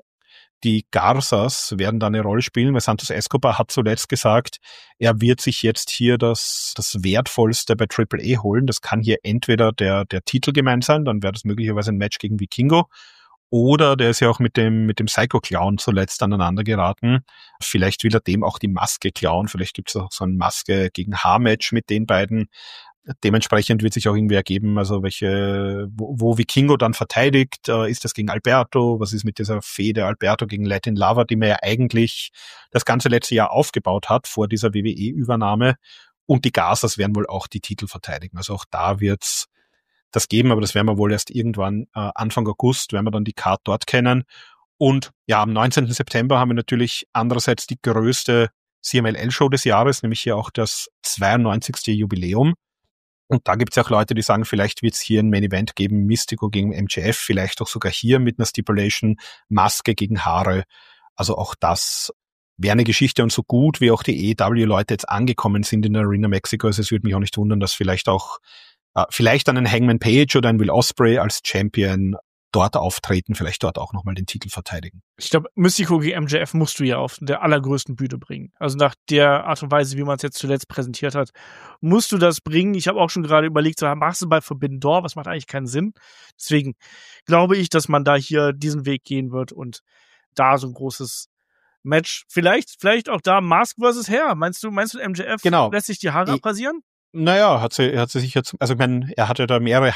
Garzas werden da eine Rolle spielen, weil Santos Escobar hat zuletzt gesagt, er wird sich jetzt hier das Wertvollste bei AAA holen. Das kann hier entweder der Titel gemeint sein, dann wäre das möglicherweise ein Match gegen Vikingo, oder der ist ja auch mit dem Psycho-Clown zuletzt aneinander geraten. Vielleicht will er dem auch die Maske klauen, vielleicht gibt es auch so ein Maske gegen Haar-Match mit den beiden. Dementsprechend wird sich auch irgendwie ergeben, also wo Vikingo dann verteidigt, ist das gegen Alberto, was ist mit dieser Fehde Alberto gegen Latin Lover, die man ja eigentlich das ganze letzte Jahr aufgebaut hat vor dieser WWE-Übernahme, und die Garzas werden wohl auch die Titel verteidigen, also auch da wird's das geben, aber das werden wir wohl erst irgendwann Anfang August, werden wir dann die Card dort kennen. Und ja, am 19. September haben wir natürlich andererseits die größte CMLL-Show des Jahres, nämlich hier auch das 92. Jubiläum. Und da gibt es auch Leute, die sagen, vielleicht wird es hier ein Main-Event geben, Mystico gegen MJF, vielleicht auch sogar hier mit einer Stipulation, Maske gegen Haare. Also auch das wäre eine Geschichte, und so gut wie auch die AEW-Leute jetzt angekommen sind in der Arena Mexico, also es würde mich auch nicht wundern, dass vielleicht dann ein Hangman Page oder ein Will Ospreay als Champion dort auftreten, vielleicht dort auch nochmal den Titel verteidigen.
Ich glaube, Mystico gegen MJF musst du ja auf der allergrößten Bühne bringen. Also nach der Art und Weise, wie man es jetzt zuletzt präsentiert hat, musst du das bringen. Ich habe auch schon gerade überlegt, so, machst du bei Forbidden Door, was macht eigentlich keinen Sinn. Deswegen glaube ich, dass man da hier diesen Weg gehen wird und da so ein großes Match, vielleicht auch da Mask versus Hair. Meinst du MJF lässt sich die Haare abrasieren?
Naja, hat sie sich jetzt, also ich meine, er hat ja da mehrere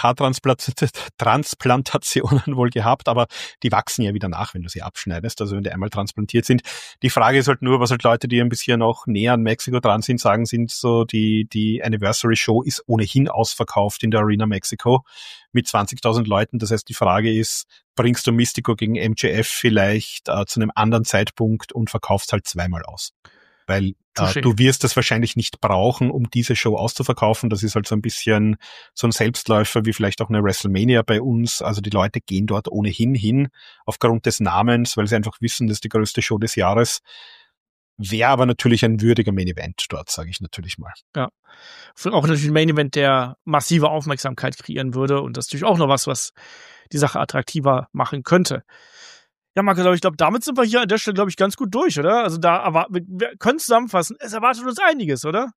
Haartransplantationen wohl gehabt, aber die wachsen ja wieder nach, wenn du sie abschneidest, also wenn die einmal transplantiert sind. Die Frage ist halt nur, was halt Leute, die ein bisschen auch näher an Mexiko dran sind, sagen, sind so, die Anniversary Show ist ohnehin ausverkauft in der Arena Mexico mit 20.000 Leuten. Das heißt, die Frage ist, bringst du Mystico gegen MJF vielleicht zu einem anderen Zeitpunkt und verkaufst halt zweimal aus? Weil du wirst das wahrscheinlich nicht brauchen, um diese Show auszuverkaufen. Das ist halt so ein bisschen so ein Selbstläufer wie vielleicht auch eine WrestleMania bei uns. Also die Leute gehen dort ohnehin hin aufgrund des Namens, weil sie einfach wissen, das ist die größte Show des Jahres. Wäre aber natürlich ein würdiger Main-Event dort, sage ich natürlich mal.
Ja, auch natürlich ein Main-Event, der massive Aufmerksamkeit kreieren würde, und das ist natürlich auch noch was die Sache attraktiver machen könnte. Ja, Markus, aber ich glaube, damit sind wir hier an der Stelle, glaube ich, ganz gut durch, oder? Also wir können zusammenfassen, es erwartet uns einiges, oder?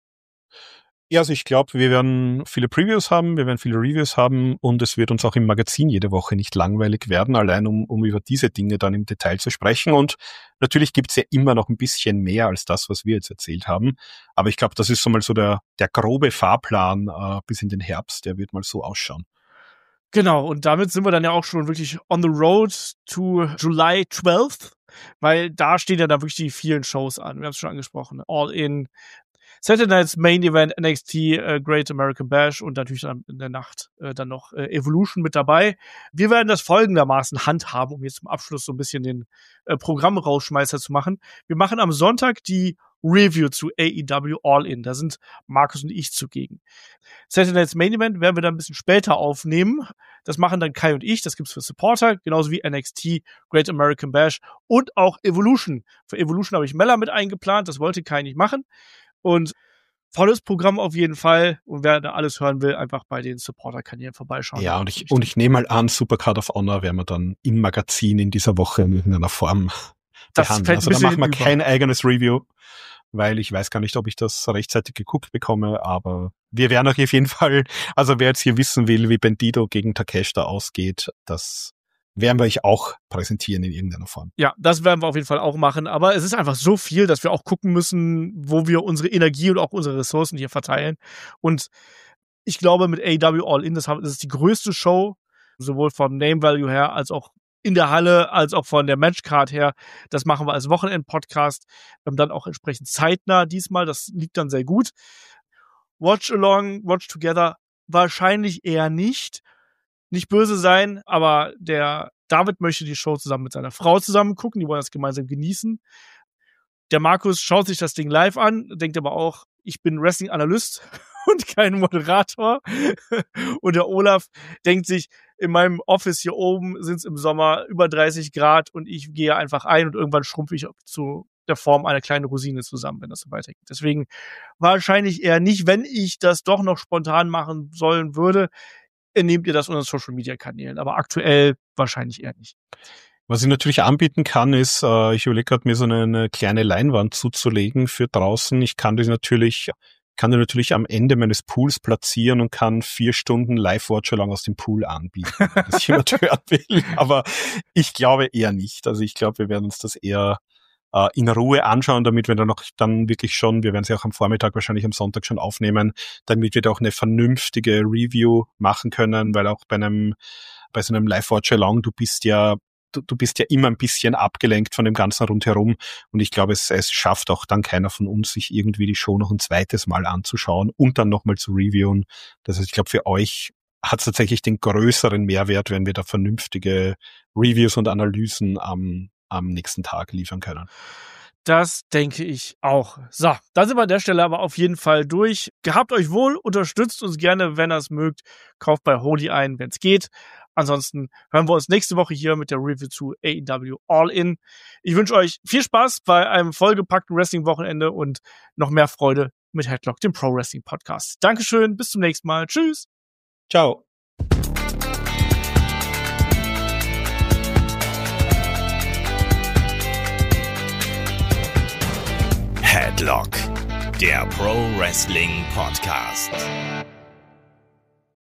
Ja, also ich glaube, wir werden viele Previews haben, wir werden viele Reviews haben, und es wird uns auch im Magazin jede Woche nicht langweilig werden, allein um über diese Dinge dann im Detail zu sprechen. Und natürlich gibt's ja immer noch ein bisschen mehr als das, was wir jetzt erzählt haben. Aber ich glaube, das ist so mal so der grobe Fahrplan bis in den Herbst, der wird mal so ausschauen.
Genau, und damit sind wir dann ja auch schon wirklich on the road to July 12th, weil da stehen ja dann wirklich die vielen Shows an. Wir haben es schon angesprochen. All In, Saturday Night's Main Event, NXT, Great American Bash und natürlich dann in der Nacht dann noch Evolution mit dabei. Wir werden das folgendermaßen handhaben, um jetzt zum Abschluss so ein bisschen den Programmrausschmeißer zu machen. Wir machen am Sonntag die Review zu AEW All In. Da sind Markus und ich zugegen. Saturday Night's Main Event werden wir dann ein bisschen später aufnehmen. Das machen dann Kai und ich. Das gibt's für Supporter, genauso wie NXT, Great American Bash und auch Evolution. Für Evolution habe ich Mella mit eingeplant. Das wollte Kai nicht machen. Und volles Programm auf jeden Fall. Und wer da alles hören will, einfach bei den Supporter-Kanälen vorbeischauen. Ja,
und ich nehme mal an, Supercard of Honor werden wir dann im Magazin in dieser Woche in irgendeiner Form behandeln. Also da machen wir kein eigenes Review, weil ich weiß gar nicht, ob ich das rechtzeitig geguckt bekomme, aber wir werden auch auf jeden Fall, also wer jetzt hier wissen will, wie Bandito gegen Takeshita ausgeht, das werden wir euch auch präsentieren in irgendeiner Form.
Ja, das werden wir auf jeden Fall auch machen. Aber es ist einfach so viel, dass wir auch gucken müssen, wo wir unsere Energie und auch unsere Ressourcen hier verteilen. Und ich glaube, mit AEW All In, das ist die größte Show, sowohl vom Name Value her, als auch in der Halle, als auch von der Matchcard her. Das machen wir als Wochenend-Podcast. Dann auch entsprechend zeitnah diesmal. Das liegt dann sehr gut. Watch Along, Watch Together wahrscheinlich eher nicht. Nicht böse sein, aber der David möchte die Show zusammen mit seiner Frau zusammen gucken. Die wollen das gemeinsam genießen. Der Markus schaut sich das Ding live an, denkt aber auch, ich bin Wrestling-Analyst und kein Moderator. Und der Olaf denkt sich, in meinem Office hier oben sind es im Sommer über 30 Grad und ich gehe einfach ein und irgendwann schrumpfe ich zu der Form einer kleinen Rosine zusammen, wenn das so weitergeht. Deswegen wahrscheinlich eher nicht, wenn ich das doch noch spontan machen sollen würde, nehmt ihr das unter Social-Media-Kanälen. Aber aktuell wahrscheinlich eher nicht.
Was ich natürlich anbieten kann, ist, ich überlege gerade, mir so eine kleine Leinwand zuzulegen für draußen. Ich kann die natürlich am Ende meines Pools platzieren und kann 4 Stunden Live-Watch-Along aus dem Pool anbieten, wenn das jemand hören will. Aber ich glaube eher nicht. Also ich glaube, wir werden uns das eher in Ruhe anschauen, damit wir dann wirklich schon, wir werden sie auch am Vormittag, wahrscheinlich am Sonntag schon aufnehmen, damit wir da auch eine vernünftige Review machen können, weil auch bei so einem Live-Watch-Along, du bist ja immer ein bisschen abgelenkt von dem Ganzen rundherum und ich glaube, es schafft auch dann keiner von uns, sich irgendwie die Show noch ein zweites Mal anzuschauen und dann nochmal zu reviewen. Das heißt, ich glaube, für euch hat es tatsächlich den größeren Mehrwert, wenn wir da vernünftige Reviews und Analysen am nächsten Tag liefern können.
Das denke ich auch. So, da sind wir an der Stelle aber auf jeden Fall durch. Gehabt euch wohl, unterstützt uns gerne, wenn ihr es mögt. Kauft bei Holy ein, wenn es geht. Ansonsten hören wir uns nächste Woche hier mit der Review zu AEW All In. Ich wünsche euch viel Spaß bei einem vollgepackten Wrestling-Wochenende und noch mehr Freude mit Headlock, dem Pro Wrestling Podcast. Dankeschön, bis zum nächsten Mal. Tschüss.
Ciao.
Headlock, der Pro Wrestling Podcast.